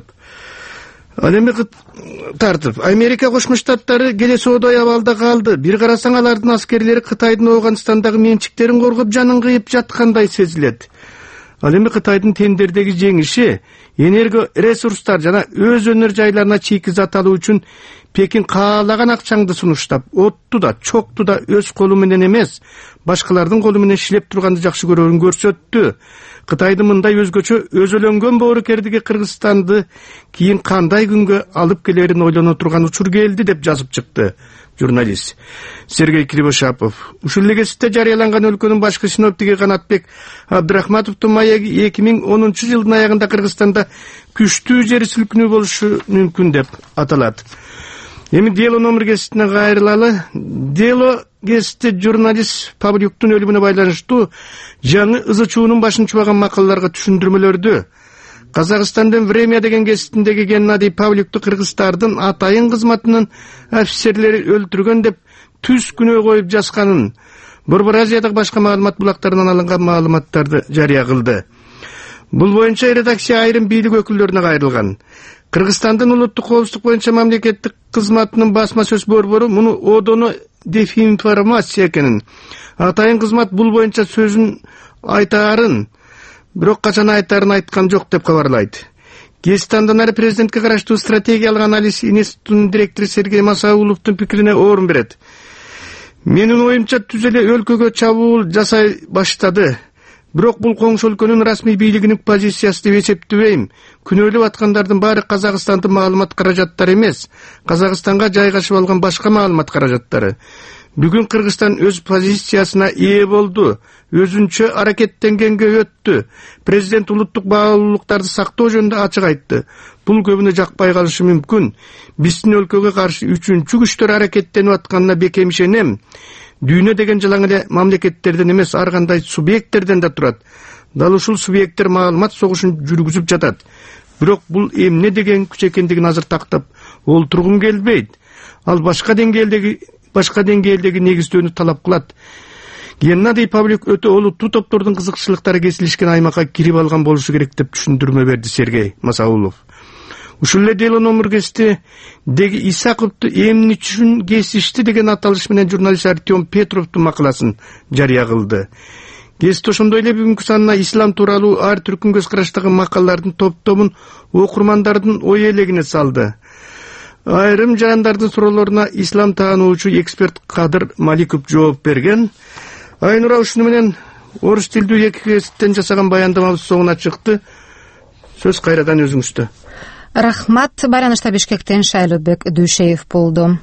Ал эми тартып, Америка Кошмо Штаттары келесоодай абалда калды. Бир карасаң алардын аскерлери Кытайдын Ооганстандагы менчиктерин коргоп жанын кыйып жаткандай сезилет. Ал эми Кытайдын тендердеги жеңиши, энерго ресурстар жана өз өнөр жайларына чийки зат алуу үчүн Пекин каалаган акчаңды сунуштап, отту да, чокту да өз колу менен эмес, башкалардын колу менен шилеп турганды жакшы көрөрүн көрсөттү. Кытайдын мындай өзгөчө өзөлөнгөн боорукердиги Кыргызстанды кийин кандай күнгө алып келерин ойлоно турган учур келди деп жазып чыкты журналист Сергей Кривошапов. Ушул эле гезитте жарыяланган өлкөнүн башкы синоптиги Канатбек Абдрахматовдун маеги эки миң онунчу жылдын аягында Кыргызстанда күчтүү жер силкинүү болушу мүмкүн деп аталат. Эми Дело номер гезитине кайрылалы. Дело гезитте журналист Павлюктун өлүмүнө байланыштуу жаңы ызы чуунун башын чубаган макалаларга түшүндүрмөлөрдү Казакстандын Время деген гезитиндеги Геннадий Павлюкту кыргыздардын атайын кызматынын офицерлери өлтүргөн деп түз күнөө коюп жазганын, Борбор Азиядагы башка маалымат булактарынан алынган маалыматтарды жарыя кылды. Бул боюнча редакция айрым бийлик өкүлдөрүнө кайрылган. Кыргызстандын улуттук коопсуздук боюнча мамлекеттик кызматынын басма сөз борбору муну одоно дезинформация экенин, атайын кызмат бул боюнча сөзүн айтаарын, бирок качан айтаарын айткан жок деп кабарлайт. Гезитандан ары президентке караштуу стратегиялык анализ институтунун директору Сергей Масауловдун пикирине орун берет. Менин оюмча түз эле өлкөгө чабуул жасай баштады. Бирок бул коңшу өлкөнүн расмий бийлигинин позициясы деп эсептебейм. Күнөөлөп аткандардын баары Казакстандын маалымат каражаттары эмес, Казакстанга жайгашып алган башка маалымат каражаттары. Бүгүн Кыргызстан өз позициясына ээ болду, өзүнчө аракеттенгенге өттү. Президент улуттук баалуулуктарды сактоо жөнүндө ачык айтты. Бул көбүнө жакпай калышы мүмкүн. Биздин өлкөгө каршы үчүнчү күчтөр аракеттенип атканына бекем ишенем. Дүйнө деген жылаң эле мамлекеттерден эмес, ар кандай субъекттерден да турат. Дал ушул субъекттер маалымат согушун жүргүзүп жатат. Бирок бул эмне деген күч экендигин азыр тактап олтургум келбейт. Ал башка деңгээлдеги башка деңгээлдеги негиздөөнү талап кылат. Геннадий Павлюк өтө олуттуу топтордун кызыкчылыктары кесилишкен аймакка кирип алган болушу керек деп түшүндүрмө берди Сергей Масаулов. Ушул эле Дело номер гезити деги Исаковду эмне үчүн кесишти деген аталыш менен журналист Артем Петровдун макаласын жарыя кылды. Гезит ошондой эле бүгүнкү санына ислам тууралуу ар түркүн көз караштагы макалалардын топтомун окурмандардын ой элегине салды. Айрым жандардын суроолоруна ислам таануучу эксперт Кадыр Маликов жооп берген. Айнура, ушуну менен орус тилдүү эки гезиттен жасаган баяндамабыз соңуна чыкты. Сөз кайрадан өзүңүздө. Рахмат. Байланышта Бишкектен Шайлыбек Дүйшеев болду.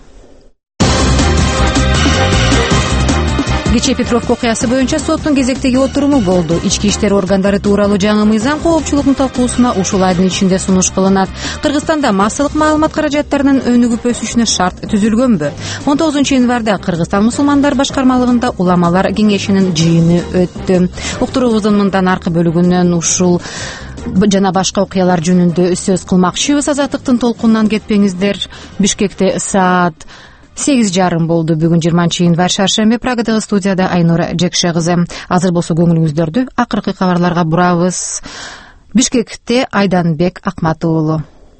Кечээ Петровка окуясы боюнча соттун кезектеги отуруму болду. Ички иштер органдары тууралуу жаңы мыйзам коопчулуктун талкуусуна ушул айдын ичинде сунуш кылынат. Кыргызстанда массалык маалымат каражаттарынын өнүгүп өсүшүнө шарт түзүлгөнбү? он тогузунчу январда Кыргызстан мусулмандар башкармалыгында уламалар кеңешинин жыйыны өттү. Уктуруубуздун мындан аркы бөлүгүнөн ушул жана башка окуялар жөнүндө сөз кылмакчыбыз. Азаттыктын толкунунан кетпеңиздер. Бишкекте саат сегиз жарым болду. Бүгүн жыйырманчы январь шаршемби. Прагадагы студияда Айнура Жекше кызы. Азыр болсо көңүлүңүздөрдү акыркы кабарларга бурабыз. Бишкекте Айданбек Акмат уулу.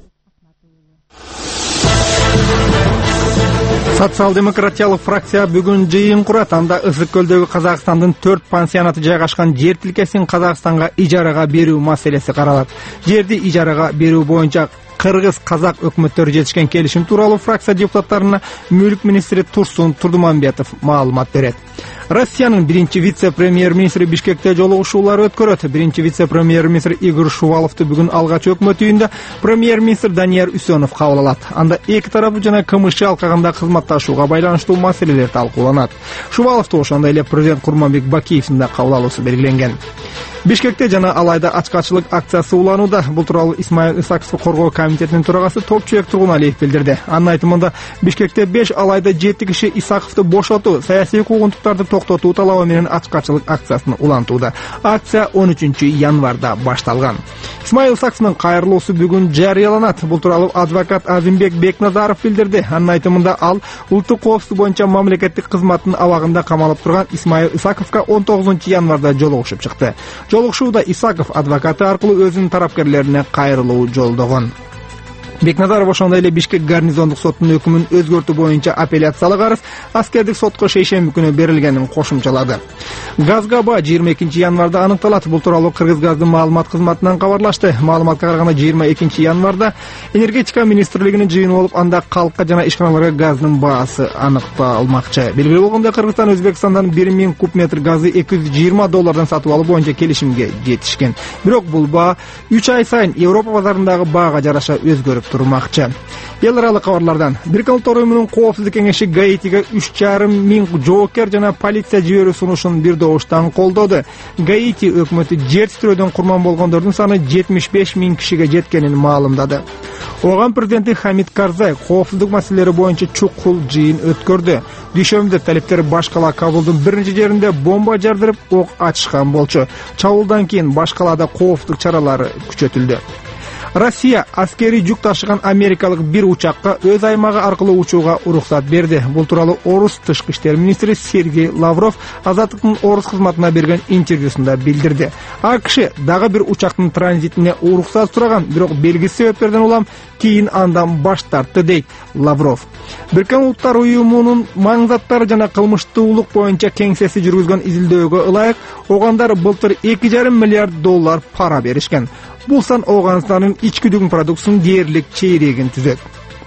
Социал-демократиялык фракция бүгүн жыйын курат. Анда Ысык көлдөгү Казакстандын төрт пансионаты жайгашкан жер тилкесин Казакстанга ижарага берүү маселеси каралат. Жерди ижарага берүү боюнча Кыргыз казак өкмөттөрү жетишкен келишим тууралуу фракция депутаттарына мүлк министри Турсун Турдуманбетов маалымат берет. Россиянын биринчи вице-премьер-министри Бишкекте жолугушуулар өткөрөт. Биринчи вице-премьер-министр Игорь Шуваловду бүгүн алгач өкмөт үйүндө премьер-министр Данияр Үсөнов кабыл алат. Анда эки тарап жана КМШ алкагында кызматташууга байланыштуу маселелер талкууланат. Шуваловду ошондой эле президент Курманбек Бакиевдин да кабыл алуусу белгиленген. Бишкекте жана Алайда ачкачылык акциясы уланууда. Бул тууралуу Исмаил Исаковду коргоо комитетинин төрагасы Топчубек Тургуналиев билдирди. Анын айтымында Бишкекте беш Алайда жети киши Исаковду бошотуу, саясий куугунтуктарды токтотуу талабы менен ачкачылык акциясын улантууда. Акция он үчүнчү январда башталган. Исмаил Исаковдун кайрылуусу бүгүн жарыяланат. Бул тууралуу адвокат Азимбек Бекназаров билдирди. Анын айтымында ал улуттук коопсуздук боюнча мамлекеттик кызматтын абагында камалып турган Исмаил Исаковго он тогузунчу январда жолугушуп чыкты. Жолугушууда Исаков адвокаты аркылуу өзүнүн тарапкерлерине кайрылуу жолдогон. Бекназаров ошондой эле Бишкек гарнизондук соттун өкүмүн өзгөртүү боюнча апелляциялык арыз аскердик сотко шейшемби күнү берилгенин кошумчалады. Газга баа жыйырма экинчи январда аныкталат. Бул тууралуу Кыргызгаздын маалымат кызматынан кабарлашты. Маалыматка караганда жыйырма экинчи январда энергетика министрлигинин жыйыны болуп, анда калкка жана ишканаларга газдын баасы аныкталмакчы. Белгилүү болгондой, Кыргызстан Өзбекстандан бир миң куб метр газды эки жүз жыйырма доллардан сатып алуу боюнча келишимге жетишкен. Бирок бул баа үч ай сайын Европа базарындагы баага жараша өзгөрүп турмакчы. Эл аралык кабарлардан Бириккен Улуттар уюмунун коопсуздук кеңеши Гаитиге үч жарым миң жоокер жана полиция жиберүү сунушун бир добуштан колдоду. Гаити өкмөтү жер титирөөдөн курман болгондордун саны жетимиш беш миң кишиге жеткенин маалымдады. Оган президенти Хамид Карзай коопсуздук маселелери боюнча чукул жыйын өткөрдү. Дүйшөмбүдө талептер баш кала Кабулдун бир нече жеринде бомба жардырып ок ачышкан болчу. Чабуулдан кийин баш калада коопсуздук чаралары күчөтүлдү. Россия аскерий жүк ташыган америкалык бир учакка өз аймагы аркылуу учууга уруксат берди. Бул тууралуу Орус тышкы иштер министри Сергей Лавров Азаттыктын Орус кызматына берген интервьюсунда билдирди. АКШ дагы бир учактын транзитине уруксат сураган, бирок белгисиз себептерден улам кийин андан баш тартты, дейт Лавров. Бириккен Улуттар уюмунун маң заттары жана кылмыштуулук боюнча кеңсеси жүргүзгөн изилдөөгө ылайык огандар былтыр эки жарым миллиард доллар пара беришкен. Бул сан Оганстандын ички дүң продуктусунун дээрлик чейрегин түзөт.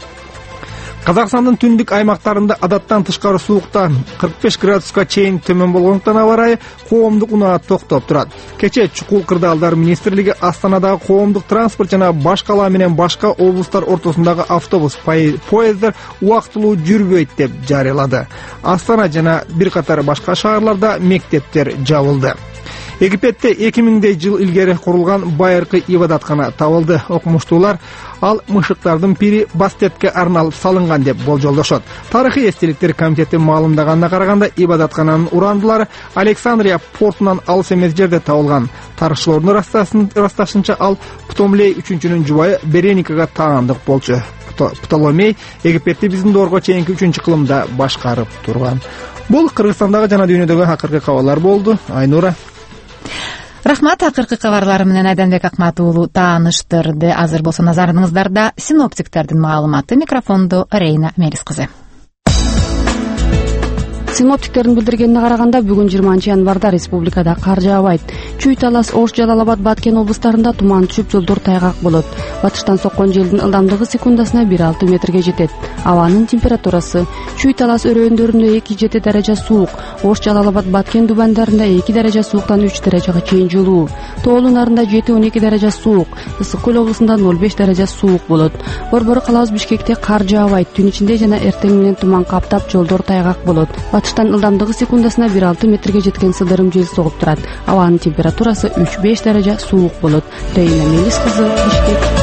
Казакстандын түндүк аймактарында адаттан тышкары сууктан кырк беш градуска чейин төмөн болгондуктан аба ырайы коомдук унаа токтоп турат. Кечээ Чукул кырдаалдар министрлиги Астанадагы коомдук транспорт жана баш кала менен башка облустар ортосундагы автобус поезддер убактылуу жүрбөйт деп жарыялады. Астана жана бир катар башка шаарларда мектептер жабылды. Египетте эки миңдей жыл илгери курулган байыркы ибадаткана табылды. Окумуштуулар ал мышыктардын пири Бастетке арналып салынган деп болжолдошот. Тарыхый эстеликтер комитети маалымдаганына караганда ибадаткананын урандылары Александрия портунан алыс эмес жерде табылган. Тарыхчылардын ырасташынча ал Птолемей үчүнчүнүн жубайы Береникага таандык болчу. Птолемей Египетти биздин доорго чейинки үчүнчү кылымда башкарып турган. Бул Кыргызстандагы жана дүйнөдөгү акыркы кабарлар болду. Айнура. Рахмат. Акыркы кабарлары менен Айданбек Акмат уулу тааныштырды. Азыр болсо назарыңыздарда синоптиктердин маалыматы. Микрофондо Рейна Мелис кызы. синоптиктердин билдиргенине караганда бүгүн жыйырманчы январда республикада кар жаабайт. Чүй, Талас, Ош, Жалал Абад, Баткен облустарында туман түшүп, жолдор тайгак болот. Батыштан соккон желдин ылдамдыгы секундасына бир алты метрге жетет. Абанын температурасы: Чүй, Талас өрөөндарында эки жети даража суук, Ош, Жалал Абад, Баткен дубандарында эки даража сууктан үч даражага чейин жылуу, Тоолу нарында жети он эки даража суук, Ысык көл облусунда ноль беш даража суук болот. Борбору калабыз Бишкекте кар жаабайт, түн ичинде жана эртең менен туман каптап, жолдор тайгак болот. Батыштан ылдамдыгы секундасына бир алты метрге жеткен сылдырым жел согуп турат. Абанын температурасы үч беш даража суук болот. Рейна Мелис кызы, Бишкек.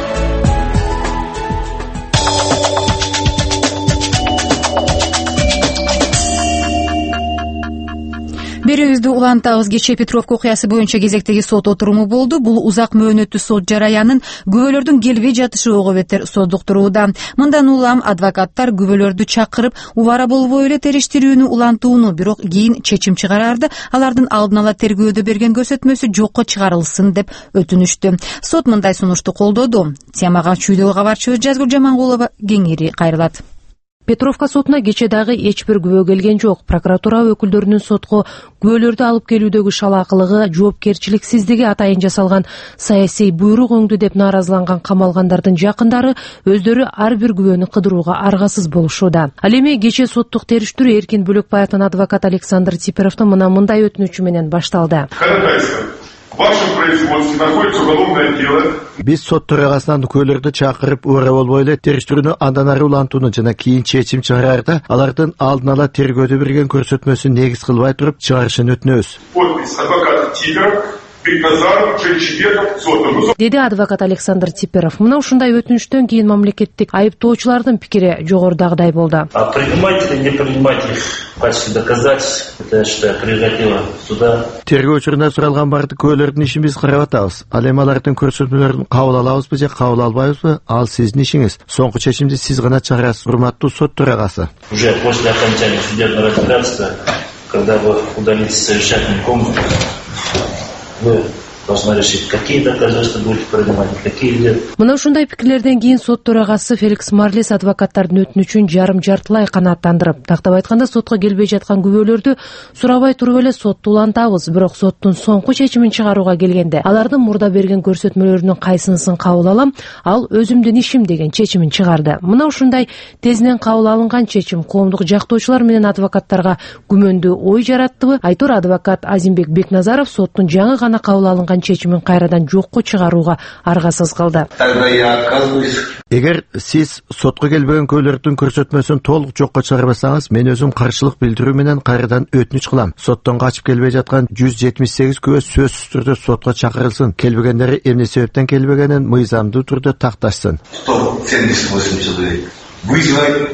Берүүбүздү улантабыз. Кечээ Петровка окуясы боюнча кезектеги сот отуруму болду. Бул узак мөөнөттүү сот жараянын күбөлөрдүн келбей жатышы ого бетер содуктурууда. Мындан улам адвокаттар күбөлөрдү чакырып, убара болбой эле териштирүүнү улантууну, бирок кийин чечим чыгарарды алардын алдын ала тергөөдө берген көрсөтмөсү жокко чыгарылсын деп өтүнүштү. Сот мындай сунушту колдоду. Темага чүйдөгү кабарчыбыз Жазгүл Жамангулова кеңири кайрылат. Петровка сотуна кечээ дагы эч бир күбө келген жок. Прокуратура өкүлдөрүнүн сотко күбөлөрдү алып келүүдөгү шалаакылыгы, жоопкерчиликсиздиги атайын жасалган саясий буйрук өңдү деп нааразыланган камалгандардын жакындары өздөрү ар бир күбөнү кыдырууга аргасыз болушууда. Ал эми кечээ соттук териштирүү Эркин Бөлөкбаевдин адвокаты Александр Типеровдун мына мындай өтүнүчү менен башталды. В вашем производстве находится уголовное дело. Биз сот төрагасынан күбөлөрдү чакырып, убара болбой эле териштирүүнү андан ары улантууну жана кийин чечим чыгараарда алардын алдын ала тергөөдө берген көрсөтмөсүн негиз кылбай туруп чыгарышын өтүнөбүз. Подпись адвоката Тигров, Бекназаров, Чечибеков, соту. Деди адвокат Александр Типеров. Мына ушундай өтүнүштөн кийин мамлекеттик айыптоочулардын пикири жогорудагыдай болду. А принимать или не принимать их в качестве доказательств, это что прерогатива суда. Тергөөчүрүнөн суралган бардык күбөлөрдүн ишин биз карап атабыз. Ал эми алардын көрсөтмөлөрүн кабыл алабызбы же кабыл албайбызбы? Ал сиздин ишиңиз. Соңку чечимди сиз гана чыгарасыз, урматтуу сот төрагасы. Уже после окончания судебного разбирательства, когда вы удалитесь в совещательную комнату, вы должны решить, какие доказательства будете принимать, какие нет. Мына ушундай пикирлерден кийин сот төрагасы Феликс Марлес адвокаттардын өтүнүчүн жарым жартылай канааттандырып, тактап айтканда сотко келбей жаткан күбөлөрдү сурабай туруп эле сотту улантабыз, бирок соттун соңку чечимин чыгарууга келгенде алардын мурда берген көрсөтмөлөрүнүн кайсынысын кабыл алам, ал өзүмдүн ишим деген чечимин чыгарды. Мына ушундай тезинен кабыл алынган чечим коомдук жактоочулар менен адвокаттарга күмөндүү ой жараттыбы? Айтор адвокат Азимбек Бекназаров соттун жаңы гана кабыл алынган чечимин кайрадан жокко чыгарууга аргасыз кылды. Тогда я отказываюсь. Эгер сиз сотко келбеген күбөлөрдүн көрсөтмөсүн толук жокко чыгарбасаңыз, мен өзүм каршылык билдирүү менен кайрадан өтүнүч кылам. Соттон качып келбей жаткан жүз жетимиш сегиз күбө сөзсүз түрдө сотко чакырылсын. Келбегендери эмне себептен келбегенин мыйзамдуу түрдө такташсын. сто семьдесят восемь человек вызвать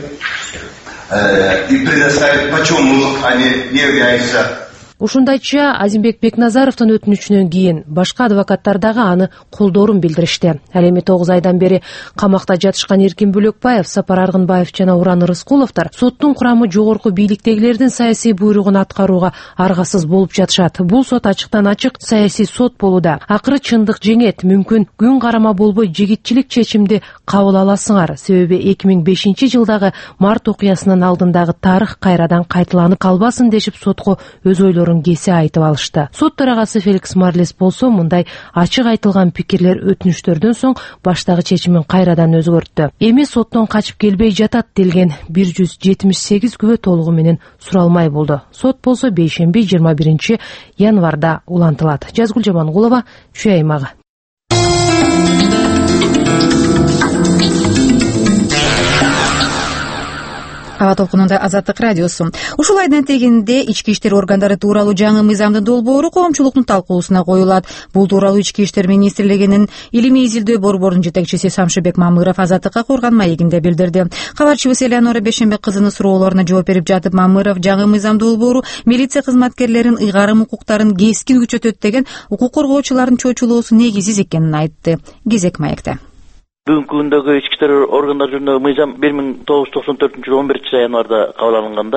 и предоставить, почему они не являются. Ушундайча Азимбек Бекназаровдун өтүнүчүнөн кийин башка адвокаттар дагы аны колдоорун билдиришти. Ал эми тогуз айдан бери камакта жатышкан Эркин Бөлөкбаев, Сапар Аргынбаев жана Уран Рыскуловдор соттун курамы жогорку бийликтегилердин саясий буйругун аткарууга аргасыз болуп жатышат. Бул сот ачыктан ачык саясий сот болууда. Акыры чындык жеңет, мүмкүн күн карама болбой жигитчилик чечимди кабыл аласыңар. Себеби эки миң бешинчи жылдагы март окуясынын алдындагы тарых кайрадан кайталанып калбасын дешип сотко өз ойлорун кесе айтып алышты. Сот төрагасы Феликс Марлес болсо мындай ачык айтылган пикирлер өтүнүштөрдөн соң баштагы чечимин кайрадан өзгөрттү. Эми соттон качып келбей жатат делген бир жүз жетимиш сегиз күбө толугу менен суралмай болду. Сот болсо бейшемби жыйырма биринчи январда улантылат. Жазгүл Жамангулова, Чүй аймагы. Аба толкунунда Азаттык радиосу. Ушул айдын тегинде ички иштер органдары тууралуу жаңы мыйзамдын долбоору коомчулуктун талкуусуна коюлат. Бул тууралуу ички иштер министрлигинин илимий изилдөө борборунун жетекчиси Самшыбек Мамыров Азаттыкка курган маегинде билдирди. Кабарчыбыз Элеонора Бешенбек кызынын суроолоруна жооп берип жатып, Мамыров жаңы мыйзам долбоору милиция кызматкерлеринин ыйгарым укуктарын кескин күчөтөт деген укук коргоочулардын чочулоосу негизсиз экенин айтты. Кезек маекте. Бүгүнкү күндөгү ички иштер органдар жөнүндөгү мыйзам бир миң тогуз жүз токсон төртүнчү жылы он биринчи январда кабыл алынганда,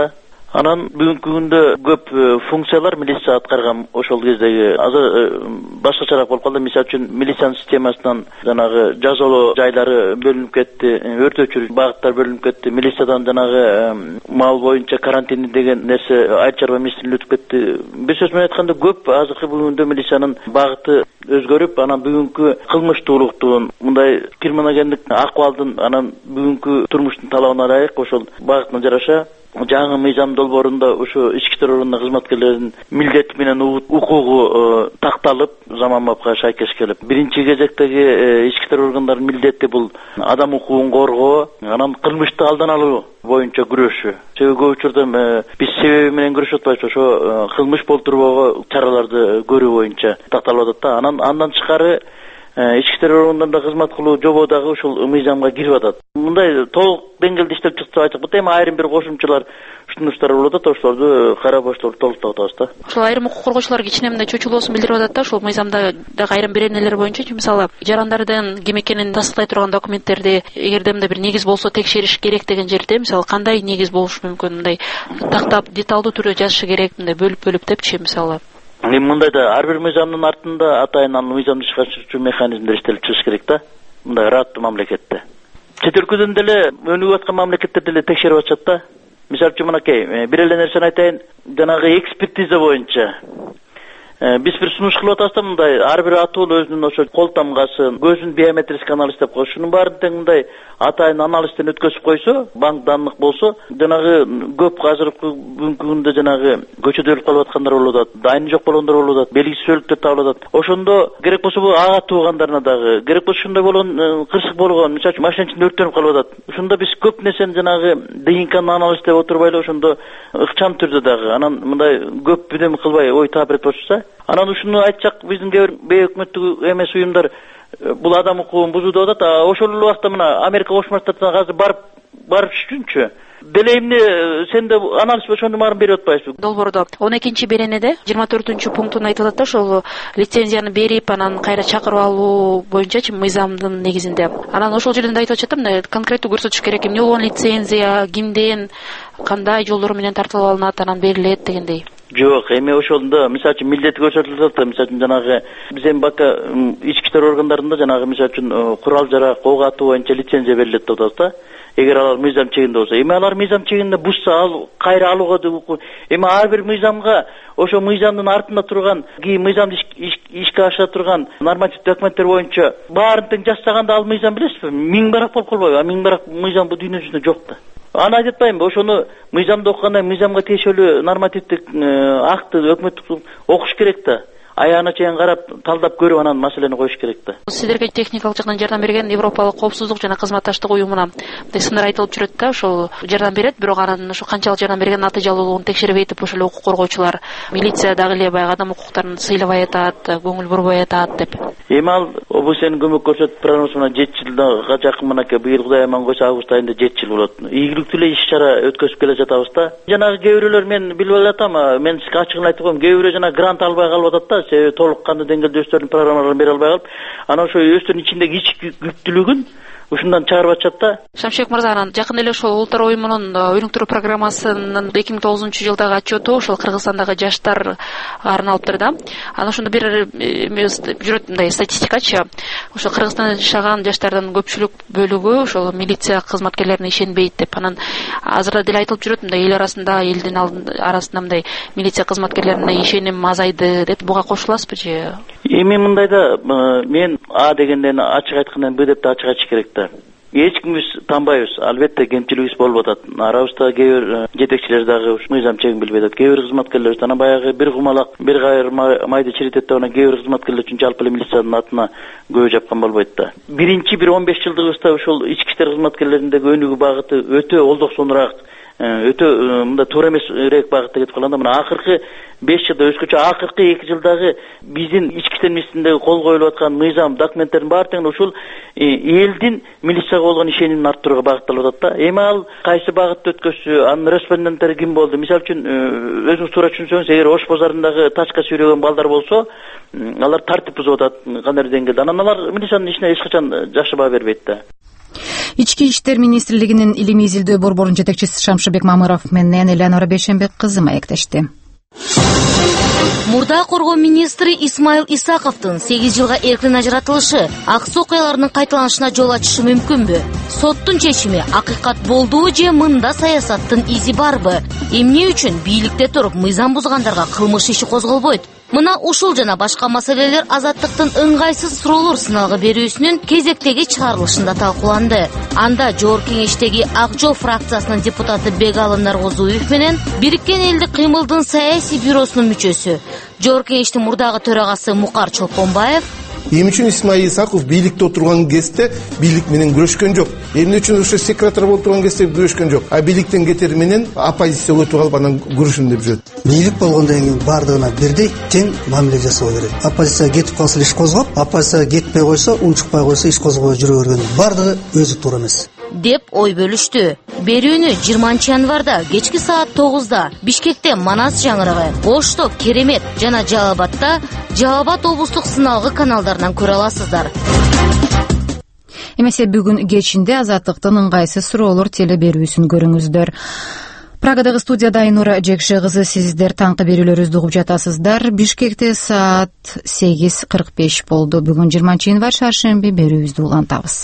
Анан бүгүнкү күндө көп функциялар милиция аткарган ошол кездеги азыр башкачараак болуп калды. Мисалы үчүн милициянын системасынан жанагы жазалоо жайлары бөлүнүп кетти, өртөөчү багыттар бөлүнүп кетти. Милициядан жанагы мал боюнча карантин деген нерсе айыл чарба министрлигине өтүп кетти. Бир сөз менен айтканда көп азыркы бүгүндө милициянын багыты өзгөрүп, анан бүгүнкү кылмыштуулуктун, мындай криминогендик акыбалдын, анан бүгүнкү турмуштун талабына ылайык ошол багытына жараша жаңы мыйзам долбоорунда ушу ички иштер органдарынын кызматкерлеринин милдети менен укугу такталып, заманбапка шайкеш келип, биринчи кезектеги ички иштер органдарынын милдети бул адам укугун коргоо, анан кылмышты алдан алуу боюнча күрөшүү. Себеби көп учурда биз себеби менен күрөшүп атпайбыз, ошо кылмыш болтурбоого чараларды көрүү боюнча такталып атат да. Анан андан тышкары ички иштер органдарында кызмат кылуу жобо дагы ушул мыйзамга кирип атат. Мындай толук деңгээлде иштеп чыкты деп айтсак, эми айрым бир кошумчалар ушунуштар болуп атат, ошолорду карап ошолорду толуктап атабыз да. Ошол айрым укук коргоочулар кичине мындай чочулоосун билдирип атат да, ушул мыйзамда дагы айрым беренелер боюнча, мисалы жарандардын ким экенин тастыктай турган документтерди эгерде мындай бир негиз болсо текшериш керек деген жерде, мисалы кандай негиз болушу мүмкүн, мындай тактап деталдуу түрдө жазышы керек, мындай бөлүп-бөлүп депчи, мисалы. Эми мындайда ар бир мыйзамдын артында атайын анын мыйзамды ишке ашырчу механизмдер иштелип чыгыш керек да. Мындай ыраттуу мамлекетте. Чет өлкөдөн деле өнүгүп аткан мамлекеттер деле текшерип атышат да. Мисалы үчүн мынакей, бир эле нерсени айтайын, жанагы экспертиза боюнча биз бир сунуш кылып атабыз да, мындай ар бир атуу өзүнүн ошо кол тамгасын, көзүн биометрик анализ деп коюш, ушунун баарын тең мындай атайын анализден өткөзүп койсо, банк данных болсо, жанагы көп азыркы бүгүнкү күндө жанагы көчөдө өлүп калып аткандар болуп атат, дайыны жок болгондор болуп атат, белгисиз өлүктөр табылып атат. Ошондо керек болсо бул ага туугандарына дагы, керек болсо ушундай болгон кырсык болгон, мисалы үчүн машина ичинде өрттөнүп калып атат. Ошондо биз көп нерсени жанагы ДНКны анализдеп отурбай эле ошондо ыкчам түрдө дагы, анан мындай көп бирдеме кылбай ой таап этпешса, анан ушуну айтсак биздин кээ бир бейөкмөттүк эмес уюмдар бул адам укугун бузуу деп атат. Ошол эле убакта мына Америка Кошмо Штаттарына азыр барып барышчүнчү деле эмне сен да анализ ошону баарын берип атпайсызбы? Долбоордо он экинчи беренеде жыйырма төртүнчү пунктунда айтылып атат да, ошол лицензияны берип, анан кайра чакырып алуу боюнчачы мыйзамдын негизинде. Анан ошол жерде айтып атышат да, мындай конкреттүү көрсөтүш керек, эмне болгон лицензия, кимден, кандай жолдор менен тартылып алынат, анан берилет дегендей. Жок, эми ошондо мисалы үчүн милдети көрсөтүлүп атат. Мисалы үчүн жанагы биз эми бака ички иштер органдарында жанагы мисалы үчүн курал жарак, ок атуу боюнча лицензия берилет деп атабыз да. Эгер алар мыйзам чегинде болсо, эми алар мыйзам чегинде бузса, ал кайра алууга деп, эми ар бир мыйзамга ошо мыйзамдын артында турган, ки мыйзамды ишке ашыра турган норматив документтер боюнча баарын тең жасаганда ал мыйзам билесизби, миң барак болуп калбайбы? Миң барак мыйзам бул дүйнө жүзүндө жок да. Аны айтып атпаймынбы, ошону мыйзамды окуганда мыйзамга тиешелүү нормативдик акты өкмөттүк окуш керек да. Аягына чейин карап, талдап көрүп анан маселени коюш керек да. Сиздерге техникалык жактан жардам берген Европалык коопсуздук жана кызматташтык уюмуна мындай сындар айтылып жүрөт да, ошол жардам берет, бирок анан ошо канчалык жардам берген натыйжалуулугун текшербей этип ошол укук коргоочулар, милиция дагы эле баягы адам укуктарын сыйлабай атат, көңүл бурбай атат деп. Эми ал ОБСнин көмөк көрсөтүп программасы менен жети жылга жакын мынакей быйыл Кудай аман койсо август айында жети жыл болот. Ийгиликтүү эле иш чара өткөзүп келе жатабыз да. Жанагы кээ бирөөлөр мен билип атам, мен сизге ачыгын айтып коем, кээ бирөө жана грант албай калып атат да, себеби толук кандуу деңгээлде өздөрүнүн программаларын бере албай калып, анан ошо өздөрүнүн ичиндеги ич күптүүлүгүн ушундан чыгарып атышат да. Шамшек мырза, анан жакында эле ошол улуттар уюмунун өнүктүрүү программасынын эки миң тогузунчу жылдагы отчету ошол Кыргызстандагы жаштар арналыптыр да. Анан ошондо бир жүрөт мындай статистикачы, ошол Кыргызстанда жашаган жаштардын көпчүлүк бөлүгү ошол милиция кызматкерлерине ишенбейт деп. Анан азыр деле айтылып жүрөт, мындай эл арасында, элдин арасында мындай милиция кызматкерлерине ишеним азайды деп. Буга кошуласызбы же? Эми мындайда мен А дегенден ачык айткандан Б деп да ачык айтыш керек да. Эч ким биз танбайбыз. Албетте кемчилигибиз болуп атат. Арабызда кээ бир жетекчилер дагы мыйзам чегин билбей атат. Кээ бир кызматкерлер анан баягы бир кумалак, бир кайыр майды чиритет деп анан кээ бир кызматкерлер үчүн жалпы эле милициянын атына көбө жапкан болбойт да. Биринчи бир он беш жылдыгыбызда ошол ички иштер кызматкерлериндеги өнүгүү багыты өтө олдоксонураак, өтө мындай туура эмесирээк багытта кетип калганда, мына акыркы беш жылда өзгөчө акыркы эки жылдагы биздин ички иштер министрлигиндеги кол коюлуп аткан мыйзам, документтердин баары тең ушул элдин милицияга болгон ишенимин арттырууга багытталып атат да. Эми ал кайсы багытта өткөзсү, анын респонденттери ким болду? Мисалы үчүн өзүңүз туура түшүнсөңүз, эгер Ош базарындагы тачка сүйрөгөн балдар болсо, алар тартип бузуп атат кандайдыр деңгээлде. Анан алар милициянын ишине эч качан жакшы баа бербейт да. Ички иштер министрлигинин илимий изилдөө борборунун жетекчиси Шамшыбек Мамыров менен Элеонора Бешенбек кызы маектешти. Мурда коргоо министри Исмаил Исаковдун сегиз жылга эркин ажыратылышы аксы окуялардын кайталанышына жол ачышы мүмкүнбү? Соттун чечими акыйкат болдубу же мында саясаттын изи барбы? Эмне үчүн бийликте туруп мыйзам бузгандарга кылмыш иши козголбойт? Мына ушул жана башка маселелер Азаттыктын ыңгайсыз суроолор сыналгы берүүсүнүн кезектеги чыгарылышында талкууланды. Анда Жогорку Кеңештеги Ак Жол фракциясынын депутаты Бегалым Наргозуев менен Бириккен Элдик кыймылдын саясий бюросунун мүчөсү, Жогорку Кеңештин мурдагы төрагасы Мукар Чолпонбаев эмне үчүн Исмаил Исаков бийликте отурган кезде бийлик менен күрөшкөн жок, эмне үчүн ошо секретарь болуп турган кезде күрөшкөн жок, а бийликтен кетери менен оппозиция өтүп алып анан күрөшүн деп жүрөт. Бийлик болгондон кийин бардыгына бирдей тең мамиле жасоо керек. Оппозиция кетип калса иш козгоп, оппозиция кетпей койсо, унчукпай койсо иш козгобой жүрө бергөн бардыгы өзү туура эмес деп ой бөлүштү. Берүүнү жыйырманчы январда кечки саат тогузда Бишкекте Манас жаңырыгы, Ошто Керемет жана Жалал Абадта Жалал Абад облустук сыналгы каналдарынан көрө аласыздар. Эмесе бүгүн кечинде Азаттыктын ыңгайсыз суроолор теле берүүсүн көрүңүздөр. Прагадагы студияда Айнура Жекше кызы, сиздер таңкы берүүлөрүбүздү угуп жатасыздар. Бишкекте саат сегиз кырк беш болду. Бүгүн жыйырманчы январь шаршемби берүүбүздү улантабыз.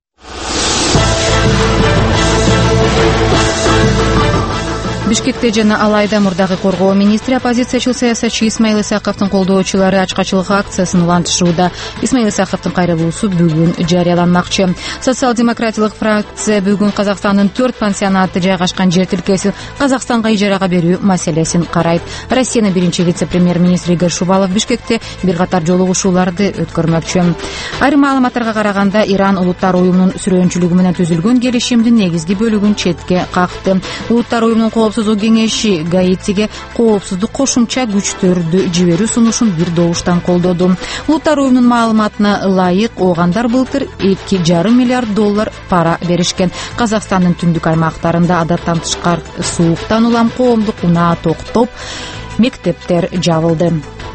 Бишкекте жана Алайда мурдагы коргоо министри оппозициячыл саясатчы Исмаил Исаковдун колдоочулары ачкачылык акциясын улантышууда. Исмаил Исаковдун кайрылуусу бүгүн жарыяланмакчы. Социал-демократиялык фракция бүгүн Казакстандын төрт пансионаты жайгашкан жер тилкесин Казакстанга ижарага берүү маселесин карайт. Россиянын биринчи вице-премьер-министри Игорь Шувалов Бишкекте бир катар жолугушууларды өткөрмөкчү. Айрым маалыматтарга караганда, Иран Улуттар уюмунун сүрөөнчүлүгү менен түзүлгөн келишимдин негизги бөлүгүн четке какты. Улуттар уюмунун Коопсуздук кеңеши Гаитиге коопсуздук кошумча күчтөрдү жиберүү сунушун бир добуштан колдоду. Улуттар уюмунун маалыматына ылайык, огандар былтыр эки жарым миллиард доллар пара беришкен. Казакстандын түндүк аймактарында адаттан тышкары сууктан улам коомдук унаа токтоп, мектептер жабылды.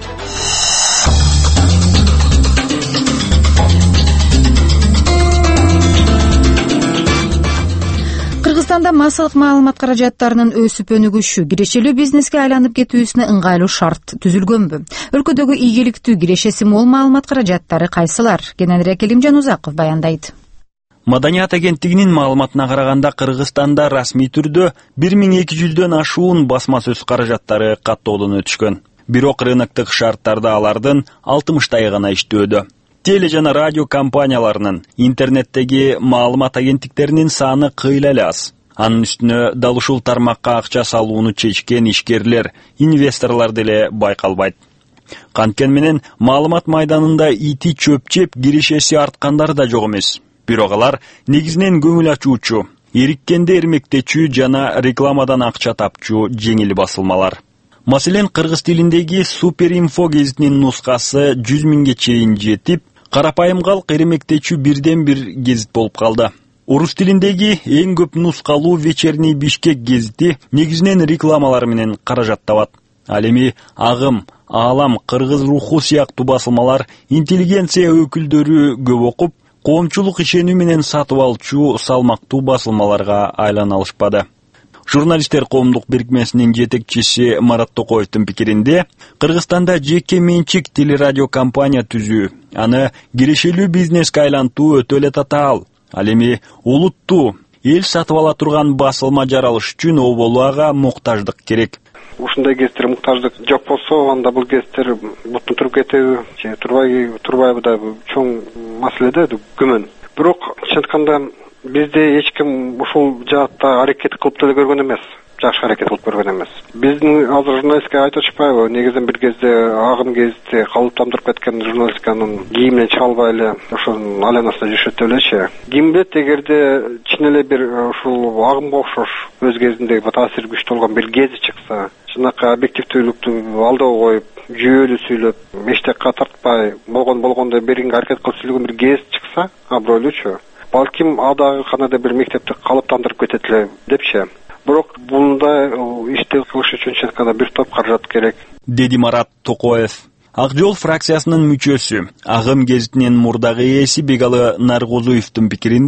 Кыргызстанда массалык маалымат каражаттарынын өсүп өнүгүшү кирешелүү бизнеске айланып кетүүсүнө ыңгайлуу шарт түзүлгөнбү? Өлкөдөгү ийгиликтүү кирешеси мол маалымат каражаттары кайсылар? Кененирээк Элимжан Узаков баяндайт. Маданият агенттигинин маалыматына караганда, Кыргызстанда расмий түрдө бир миң эки жүздөн ашуун басма сөз каражаттары каттоодон өтүшкөн. Бирок рыноктук шарттарда алардын алтымыштайы гана иштөөдө. Теле жана радио компанияларынын, интернеттеги маалымат агенттиктеринин саны кыйла эле аз. Анын үстүнө дал ушул тармакка акча салууну чечкен ишкерлер, инвесторлор деле байкалбайт. Канткен менен маалымат майданында ити чөп жеп кирешеси арткандар да жок эмес. Бирок алар негизинен көңүл ачуучу, эриккенде эрмектечүү жана рекламадан акча тапчу жеңил басылмалар. Маселен, кыргыз тилиндеги Суперинфо гезитинин нускасы жүз миңге чейин жетип, карапайым калк эрмектечүү бирден бир гезит болуп калды. Орус тилиндеги эң көп нускалуу Вечерний Бишкек гезити негизинен рекламалар менен каражат табат. Ал эми Агым, Аалам, Кыргыз руху сыяктуу басылмалар интеллигенция өкүлдөрү көп окуп, коомчулук ишенүү менен сатып алчу салмактуу басылмаларга айлана алышпады. Журналисттер коомдук бирикмесинин жетекчиси Марат Токоевдун пикиринде, Кыргызстанда жеке менчик телерадио компания түзүү, аны кирешелүү бизнеске айлантуу өтө эле татаал. Ал эми улуттуу, эл сатып ала турган басылма жаралыш үчүн оболу ага муктаждык керек. Ушундай кездер муктаждык жок болсо, анда бул кездер буттун туруп кетеби, же турбай турбайбы да чоң маселе да, күмөн. Бирок чынтканда бизде эч ким ушул жаатта аракет кылып деле көргөн эмес, жакшы аракет кылып көргөн эмес. Биздин азыр журналистика айтып атышпайбы, негизинен бир кезде Агым гезити калыптандырып кеткен журналистиканын кийиминен чыга албай эле ошонун алянасында жүрүшөт деп элечи. Ким билет, эгерде чын эле бир ушул Агымга окшош өз кезинде таасири күчтүү болгон бир гезит чыкса, чынакы объективдүүлүктү алдыга коюп, жүйөлүү сүйлөп, эчтекке тартпай, болгон болгондой бергенге аракет кылып сүйлөгөн бир гезит чыкса, абройлуучу, балким адагы канада бир мектепти калыптандырып кетет эле депчи. Бирок мындай ишти кылыш үчүн чынакы бир топ каражат керек, деди Марат Токоев. Ак Жол фракциясынын мүчөсү, Агым гезитинин мурдагы ээси Бегалы Наргозуевдун пикиринде,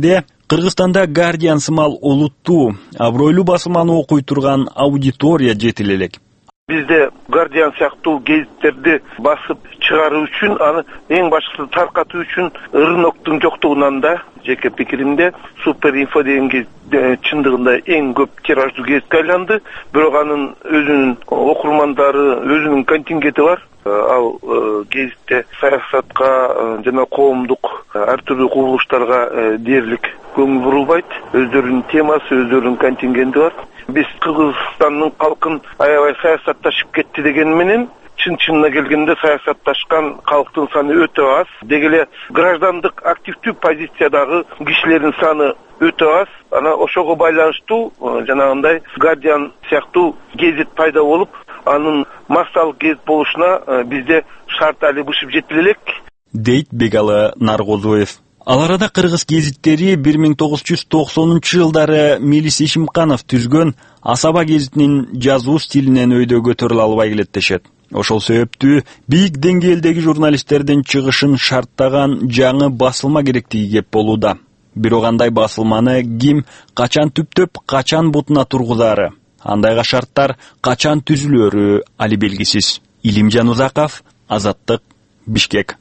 Кыргызстанда Guardian сымал олуттуу, абройлуу басылманы окуй турган аудитория жетил элек. Бизде Guardian сыяктуу гезиттерди басып чыгаруу үчүн, аны эң башкысы таркатуу үчүн рыноктун жоктугунан да, жеке пикиримде, Суперинфо деген гезит чындыгында эң көп тираждуу гезитке айланды. Бирок анын өзүнүн окурмандары, өзүнүн контингенти бар. Ал гезитте саясатка жана коомдук ар түрдүү курулуштарга дээрлик көңүл бурулбайт. Өздөрүнүн темасы, өздөрүнүн контингенти бар. Биз Кыргызстандын калкын аябай саясатташып кетти деген менен, чын-чынына келгенде саясатташкан калктын саны өтө аз. Деги эле граждандык активдүү позициядагы кишилердин саны өтө аз. Ана ошого байланыштуу жанагындай Guardian сыяктуу гезит пайда болуп, анын массалык гезит болушуна бизде шарт али бышып жетил элек, дейт Бегалы Наргозуев. Ал арада кыргыз гезиттери бир миң тогуз жүз токсонунчу жылдары Мелис Ишимканов түзгөн Асаба гезитинин жазуу стилинен өйдө көтөрүлө албай келет. Ошол себептүү бийик деңгээлдеги журналисттердин чыгышын шарттаган жаңы басылма керектиги кеп болууда. Бирок андай басылманы ким, качан түптөп, качан бутуна тургузаары, андайга шарттар качан түзүлөрү али белгисиз. Илимжан Узаков, Азаттык, Бишкек.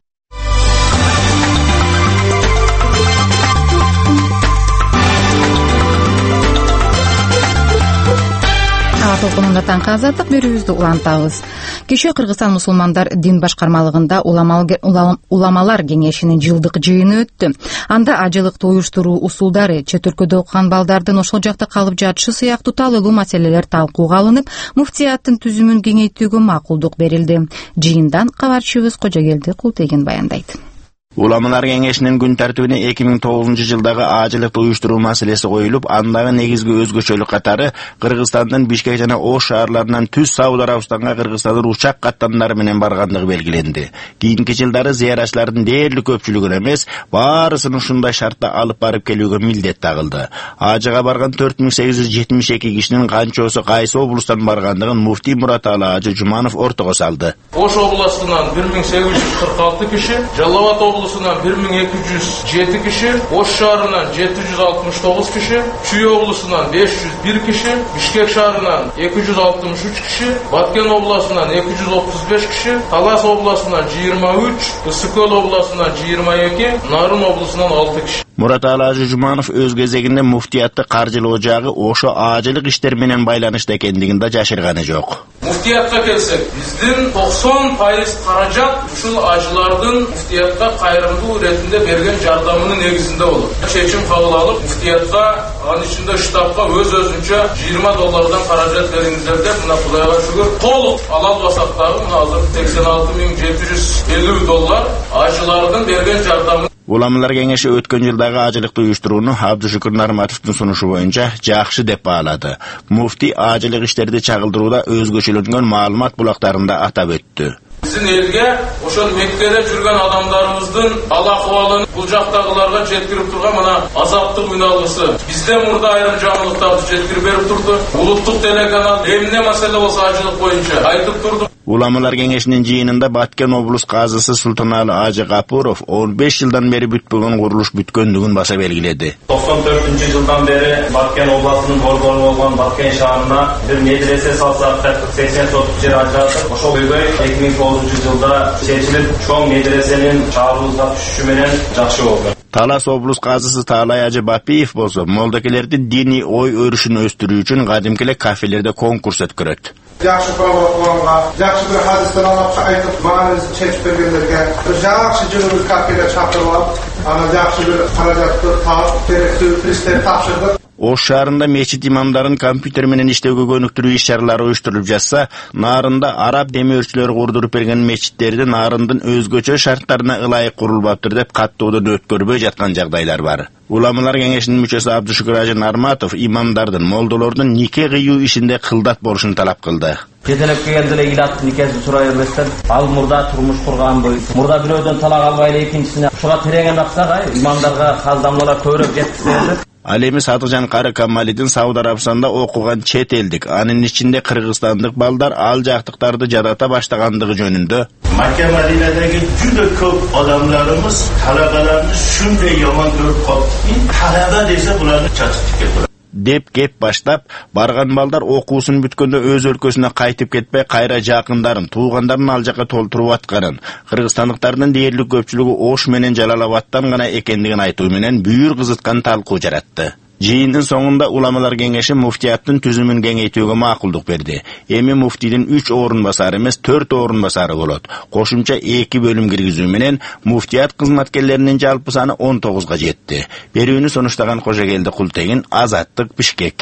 Толкунунда таңкы азаттык берүүбүздү улантабыз. Кечээ Кыргызстан мусулмандар дин башкармалыгында уламалар кеңешинин жылдык жыйыны өттү. Анда ажылыкты уюштуруу усулдары, чет өлкөдө окуган балдардын ошол жакта калып жатышы сыяктуу талыйлуу маселелер талкууга алынып, муфтияттын түзүмүн кеңейтүүгө макулдук берилди. Жыйындан кабарчыбыз Кожогелди Култеген баяндайт. Уламалар кеңешинин күн тартибине эки миң тогузунчу жылдагы ажылыкты уюштуруу маселеси коюлуп, андагы негизги өзгөчөлүк катары Кыргызстандын Бишкек жана Ош шаарларынан түз Сауд Арабистанга Кыргызстандын учак каттамдары менен баргандыгы белгиленди. Кийинки жылдары зыяратчылардын дээрлик көпчүлүгүн эмес, баарысын ушундай шартта алып барып келүүгө милдет тагылды. Ажыга барган төрт миң сегиз жүз жетимиш эки кишинин канчоосу кайсы облустан баргандыгын муфтий Мураталы Ажы Жуманов ортого салды. Ош областынан бир миң сегиз жүз кырк алты киши, Жалал Абад бир миң эки жүз жети киши, Ош шаарынан жети жүз алтымыш тогуз киши, Чүй облусунан беш жүз бир киши, Бишкек шаарынан эки жүз алтымыш үч киши, Баткен областынан эки жүз отуз беш киши, Талас областынан жыйырма үч, Ысык Көл областынан жыйырма эки, Нарын облусунан алты киши. Мураталы Ажы Жуманов өз кезегинде муфтиятты каржылоо жагы ошо ажылык иштер менен байланышта экендигин да жашырганы жок. Муфтиятка келсек, биздин токсон пайыз каражат ушул ажылардын муфтиятка кайрымдуу иретинде берген жардамынын негизинде болот. Чечим кабыл алып, муфтиятка анын ичинде штабка өз өзүнчө жыйырма доллардан каражат бериңиздер деп, мына Кудайга шүгүр, толук ала албасак дагы мына азыр сексен алты миң жети жүз элүү доллар ажылардын берген жардамы. Уламалар кеңеши өткөн жылдагы ажылыкты уюштурууну Абдушукур Нарматовдун сунушу боюнча жакшы деп баалады. Муфтий ажылык иштерди чагылдырууда өзгөчөлөнгөн маалымат булактарында атап өттү. Биздин элге ошол Меккеде жүргөн адамдарыбыздын ал акыбалын бул жактагыларга жеткирип турган мына азаптык үналгысы. Бизде мурда айрым жаңылыктарды жеткирип берип турду. Улуттук телеканал эмне маселе болсо ажылык боюнча айтып турду. Уламалар кеңешинин жыйынында Баткен облус казысы Султаналы Ажы Капуров он беш жылдан бери бүтпөгөн курулуш бүткөндүгүн баса белгиледи. токсон төртүнчү жылдан бери Баткен областынын борбору болгон Баткен шаарына бир медресе салсак, сексен сотук жер ажыратып, ошол көйгөй эки миң тогузунчу жылда чечилип, чоң медресенин чабуулга түшүшү менен жакшы болду. Талас облус казысы Таалай Ажы Бапиев болсо, молдокелердин диний ой өрүшүн өстүрүү үчүн кадимки эле кафелерде конкурс өткөрөт. Жакшы правоохранга, жакшы бир хадистен алып айтып, маанисин чечип бергендерге жакшы жүрүп кафеге чакырып алып, аны жакшы бир каражатты таап, керектүү пристер тапшырдык. Ош шаарында мечит имамдарын компьютер менен иштөөгө көнүктүрүү иш-чаралары уюштурулуп жатса, Нарында араб демөөрчүлөрү курдуруп берген мечиттерди Нарындын өзгөчө шарттарына ылайык курулбаптыр деп каттоодон өткөрбөй жаткан жагдайлар бар. Уламалар кеңешинин мүчөсү Абдушукур Ажы Нарматов имамдардын, молдолордун нике кыюу ишинде кылдат болушун талап кылды. жетелеп келгенде эле ил аттын никесин сурай бербестен ал мурда турмуш курганбы, мурда бирөөдөн талак албай эле экинчисине ушуга тереңе баксак, ай имамдарга каздамалар көбүрөөк жеткизсе. Ал эми Садыкжан Кары Камалидин Сауд Арабистанда окуган чет элдик, анын ичинде кыргызстандык балдар ал жактыктарды жарата баштагандыгы жөнүндө Makka Madine'deki juda ko'p odamlarimiz talabalarni shunday yomon ko'rib qolibdiki, talaba desa bularni chatib ketadi деп кеп баштап, барган балдар окуусун бүткөндө өз өлкөсүнө кайтып кетпей, кайра жакындарын, туугандарын ал жака толтуруп атканын, кыргызстандыктардын дээрлик көпчүлүгү Ош менен Жалалабадтан гана экендигин айтуу менен бүйүр кызыткан талкуу жаратты. Жыйындын соңунда уламалар кеңеши муфтияттын түзүмүн кеңейтүүгө макулдук берди. Эми муфтийдин үч орун басары эмес төрт орун басары болот. Кошумча эки бөлүм киргизүү менен муфтият кызматкерлеринин жалпы саны он тогузга жетти. Берүүнү сунуштаган Кожогелди Култегин, Азаттык, Бишкек.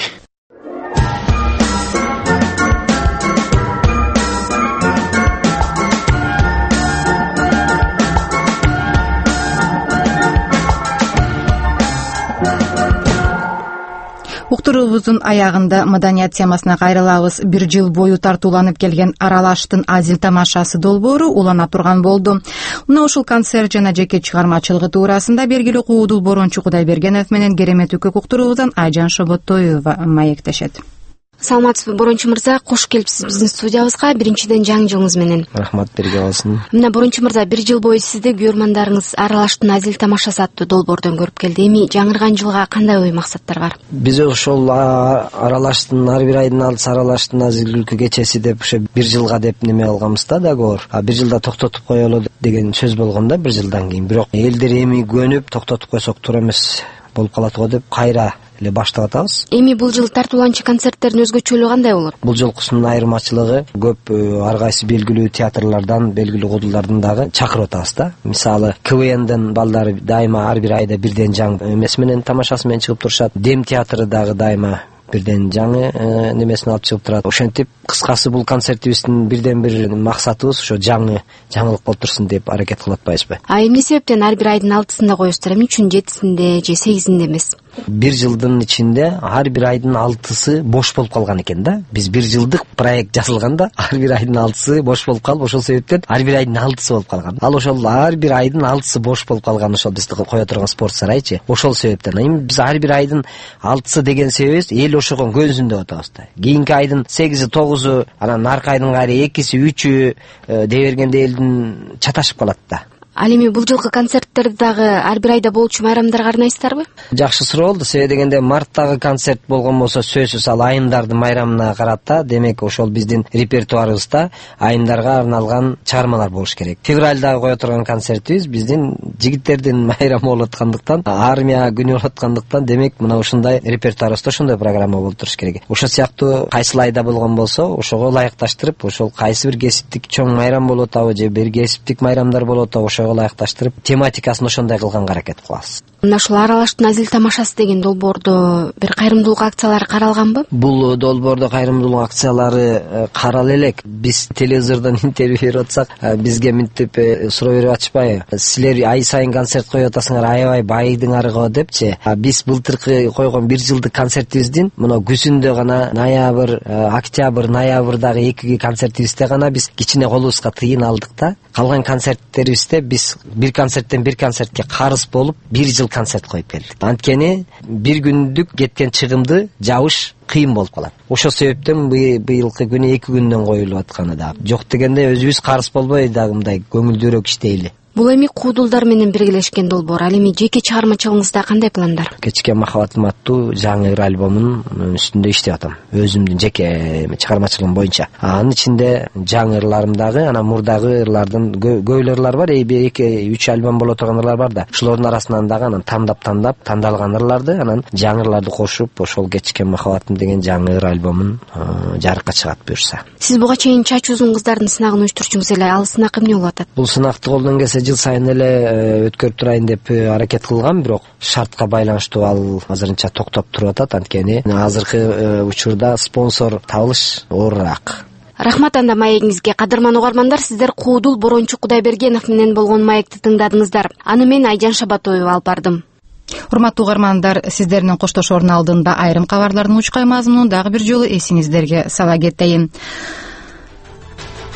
Уктуруубуздун аягында маданият темасына кайрылабыз. Бир жыл бою тартууланып келген Аралаштын Азил тамашасы долбоору улана турган болду. Мына ушул концерт жана жеке чыгармачылыгы туурасында белгилүү Куудул Борончу Кудайбергенов менен Керемет Үкөк уктуруубуздан Айжан Шоботтоева маектешет. Саламатсызбы, Борончу мырза, кош келипсиз биздин студиябызга. Биринчиден жаңы жылыңыз менен. Рахмат, бирге болсун. Мына Борончу мырза, бир жыл бою сизди көрөрмандарыңыз Аралаштын Азил тамашасы аттуу долбоордон көрүп келди. Эми жаңырган жылга кандай ой максаттар бар? Биз ошол Аралаштын ар бир айдын алдысы Аралаштын Азил күлкү кечеси деп ошо бир жылга деп неме алганбыз да, договор. А бир жылда токтотуп коелу деген сөз болгон да бир жылдан кийин. Бирок элдер эми көнүп токтотуп койсок туура эмес болуп калат го деп кайра эле баштап атабыз. Эми бул жыл тартууланчу концерттердин өзгөчөлүгү кандай болот? Бул жолкусунун айырмачылыгы көп ар кайсы белгилүү театрлардан, белгилүү кудулдардан дагы чакырып атабыз да. Мисалы, КВНден балдары дайыма ар бир айда бирден жаңы эмеси менен тамашасы менен чыгып турушат. Дем театры дагы дайыма бирден жаңы немесин алып чыгып турат. Ошентип, кыскасы бул концертибиздин бирден бир максатыбыз ошо жаңы жаңылык болуп турсун деп аракет кылып атпайбызбы? А эмне себептен ар бир айдын алтысында коесуздар? Эмне үчүн жетисинде же сегизинде эмес? Бир жылдын ичинде ар бир айдын алтысы бош болуп калган экен да. Биз бир жылдык проект жазылганда ар бир айдын алтысы бош болуп калып, ошол себептен ар бир айдын алтысы болуп калган. Ал ошол ар бир айдын алтысы бош болуп калган ошол бизди кое турган спорт сарайчы. Ошол себептен. Эми биз ар бир айдын алтысы деген себебибиз эл ошого көзүн деп атабыз да. Кийинки айдын сегизи, тогузу, анан аркы айдын кайра экиси, үчү дей бергенде элдин чаташып калат да. Ал эми бул жылкы концерттерди дагы ар бир айда болчу майрамдарга арнайсыздарбы? Жакшы суроо болду. Себеби дегенде марттагы концерт болгон болсо сөзсүз ал айымдардын майрамына карап да, демек ошол биздин репертуарыбызда айымдарга арналган чыгармалар болуш керек. Февралдагы кое турган концертибиз биздин жигиттердин майрамы болуп аткандыктан, армия күнү болуп аткандыктан, демек мына ушундай репертуарыбызда ошондой программа болуп туруш керек. Ошол сыяктуу кайсыл айда болгон болсо, ошого ылайыкташтырып, ошол кайсы бир кесиптик чоң майрам болуп атабы же бир кесиптик майрамдар болуп атабы, ылайыкташтырып тематикасын ошондой кылганга аракет кылабыз. Мына ушул Аралаштын Азил тамашасы деген долбоордо бир кайрымдуулук акциялары каралганбы? Бул долбоордо кайрымдуулук акциялары карала элек. Биз телевизордон интервью берип атсак, бизге мынтип суроо берип атышпайбы? Силер ай сайын концерт коюп атасыңар, аябай байыдыңарго депчи. Биз былтыркы койгон бир жылдык концертибиздин мына күзүндө гана, ноябрь, октябрь, ноябрдагы эки концертибизде гана биз кичине колубузга тыйын алдык да. Калган концерттерибизде биз бир концерттен бир концертке карыз болуп бир жыл концерт коюп келдик. Анткени бир күндүк кеткен чыгымды жабыш кыйын болуп калат. Ошол себептен быйылкы күнү эки күндөн коюлуп атканы да. Жок дегенде өзүбүз карыз болбой дагы мындай көңүлдүүрөөк иштейли. Бул эми куудулдар менен биргелешкен долбоор. Ал эми жеке чыгармачылыгыңызда кандай пландар? Кечке махабатым аттуу жаңы ыр альбомунун үстүндө иштеп атам. Өзүмдүн жеке чыгармачылыгым боюнча. Анын ичинде жаңы ырларым дагы, анан мурдагы ырлардан көбү ырлар бар, эки үч альбом боло турган ырлар бар да. Ошолордун арасынан дагы анан тандап-тандап, тандалган ырларды, анан жаңы ырларды кошуп, ошол кечке махабатым деген жаңы ыр альбомун жарыкка чыгат буюрса. Сиз буга чейин чач узун кыздардын сынагын уюштурчуңуз эле. Ал сынак эмне болуп атат? Бул сынакты колдон келсе жыл сайын эле өткөрүп турайын деп аракет кылгам, бирок шартка байланыштуу ал азырынча токтоп туруп атат. Анткени азыркы учурда спонсор табылыш оорураак. Рахмат анда маегиңизге. Кадырман угармандар, сиздер Куудул Борончу Кудайбергенов менен болгон маекти тыңдадыңыздар. Аны мен Айжан Шабатоева алып бардым. Урматтуу угармандар, сиздердин коштошоорун алдында айрым кабарлардын учкай мазмунун дагы бир жолу эсиңиздерге сала кетейин.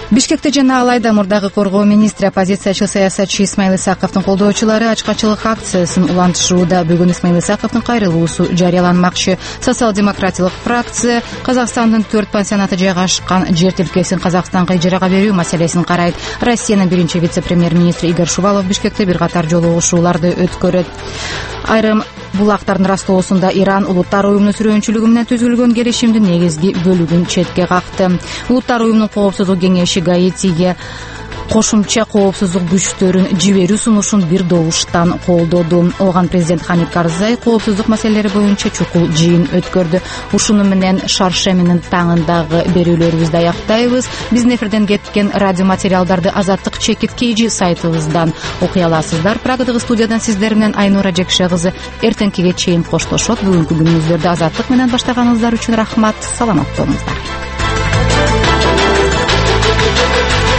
Бишкекте жана Алайда мурдагы коргоо министри оппозициячыл саясатчы Исмаил Исаковдун колдоочулары ачкачылык акциясын улантышууда. Бүгүн Исмаил Исаковдун кайрылуусу жарыяланмакчы. Социал-демократиялык фракция Казакстандын төрт пансионаты жайгашкан жер тилкесин Казакстанга ижарага берүү маселесин карайт. Россиянын биринчи вице-премьер-министри Игорь Шувалов Бишкекте бир катар жолугушууларды өткөрөт. Айрым булактардын растоосунда Иран улуттар уюмунун сүрөөнчүлүгү менен түзүлгөн келишимдин негизги бөлүгүн четке какты. Улуттар уюмунун коопсуздук кеңеши Гаитиге кошумча коопсуздук күчтөрүн жиберүү сунушун бир добуштан колдоду. Оған президент Хамид Карзай коопсуздук маселелери боюнча чукул жыйын өткөрдү. Ушуну менен Шаршеминин таңындагы берүүлөрүбүздү аяктайбыз. Биздин эфирден кеткен радио материалдарды Азаттык чекит кейжи сайтыбыздан окуй аласыздар. Прагадагы студиядан сиздер менен Айнура Жекше кызы эртеңкиге чейин коштошот. Бүгүнкү күнүңүздөрдү Азаттык менен баштаганыңыздар үчүн рахмат. Саламат болуңуздар.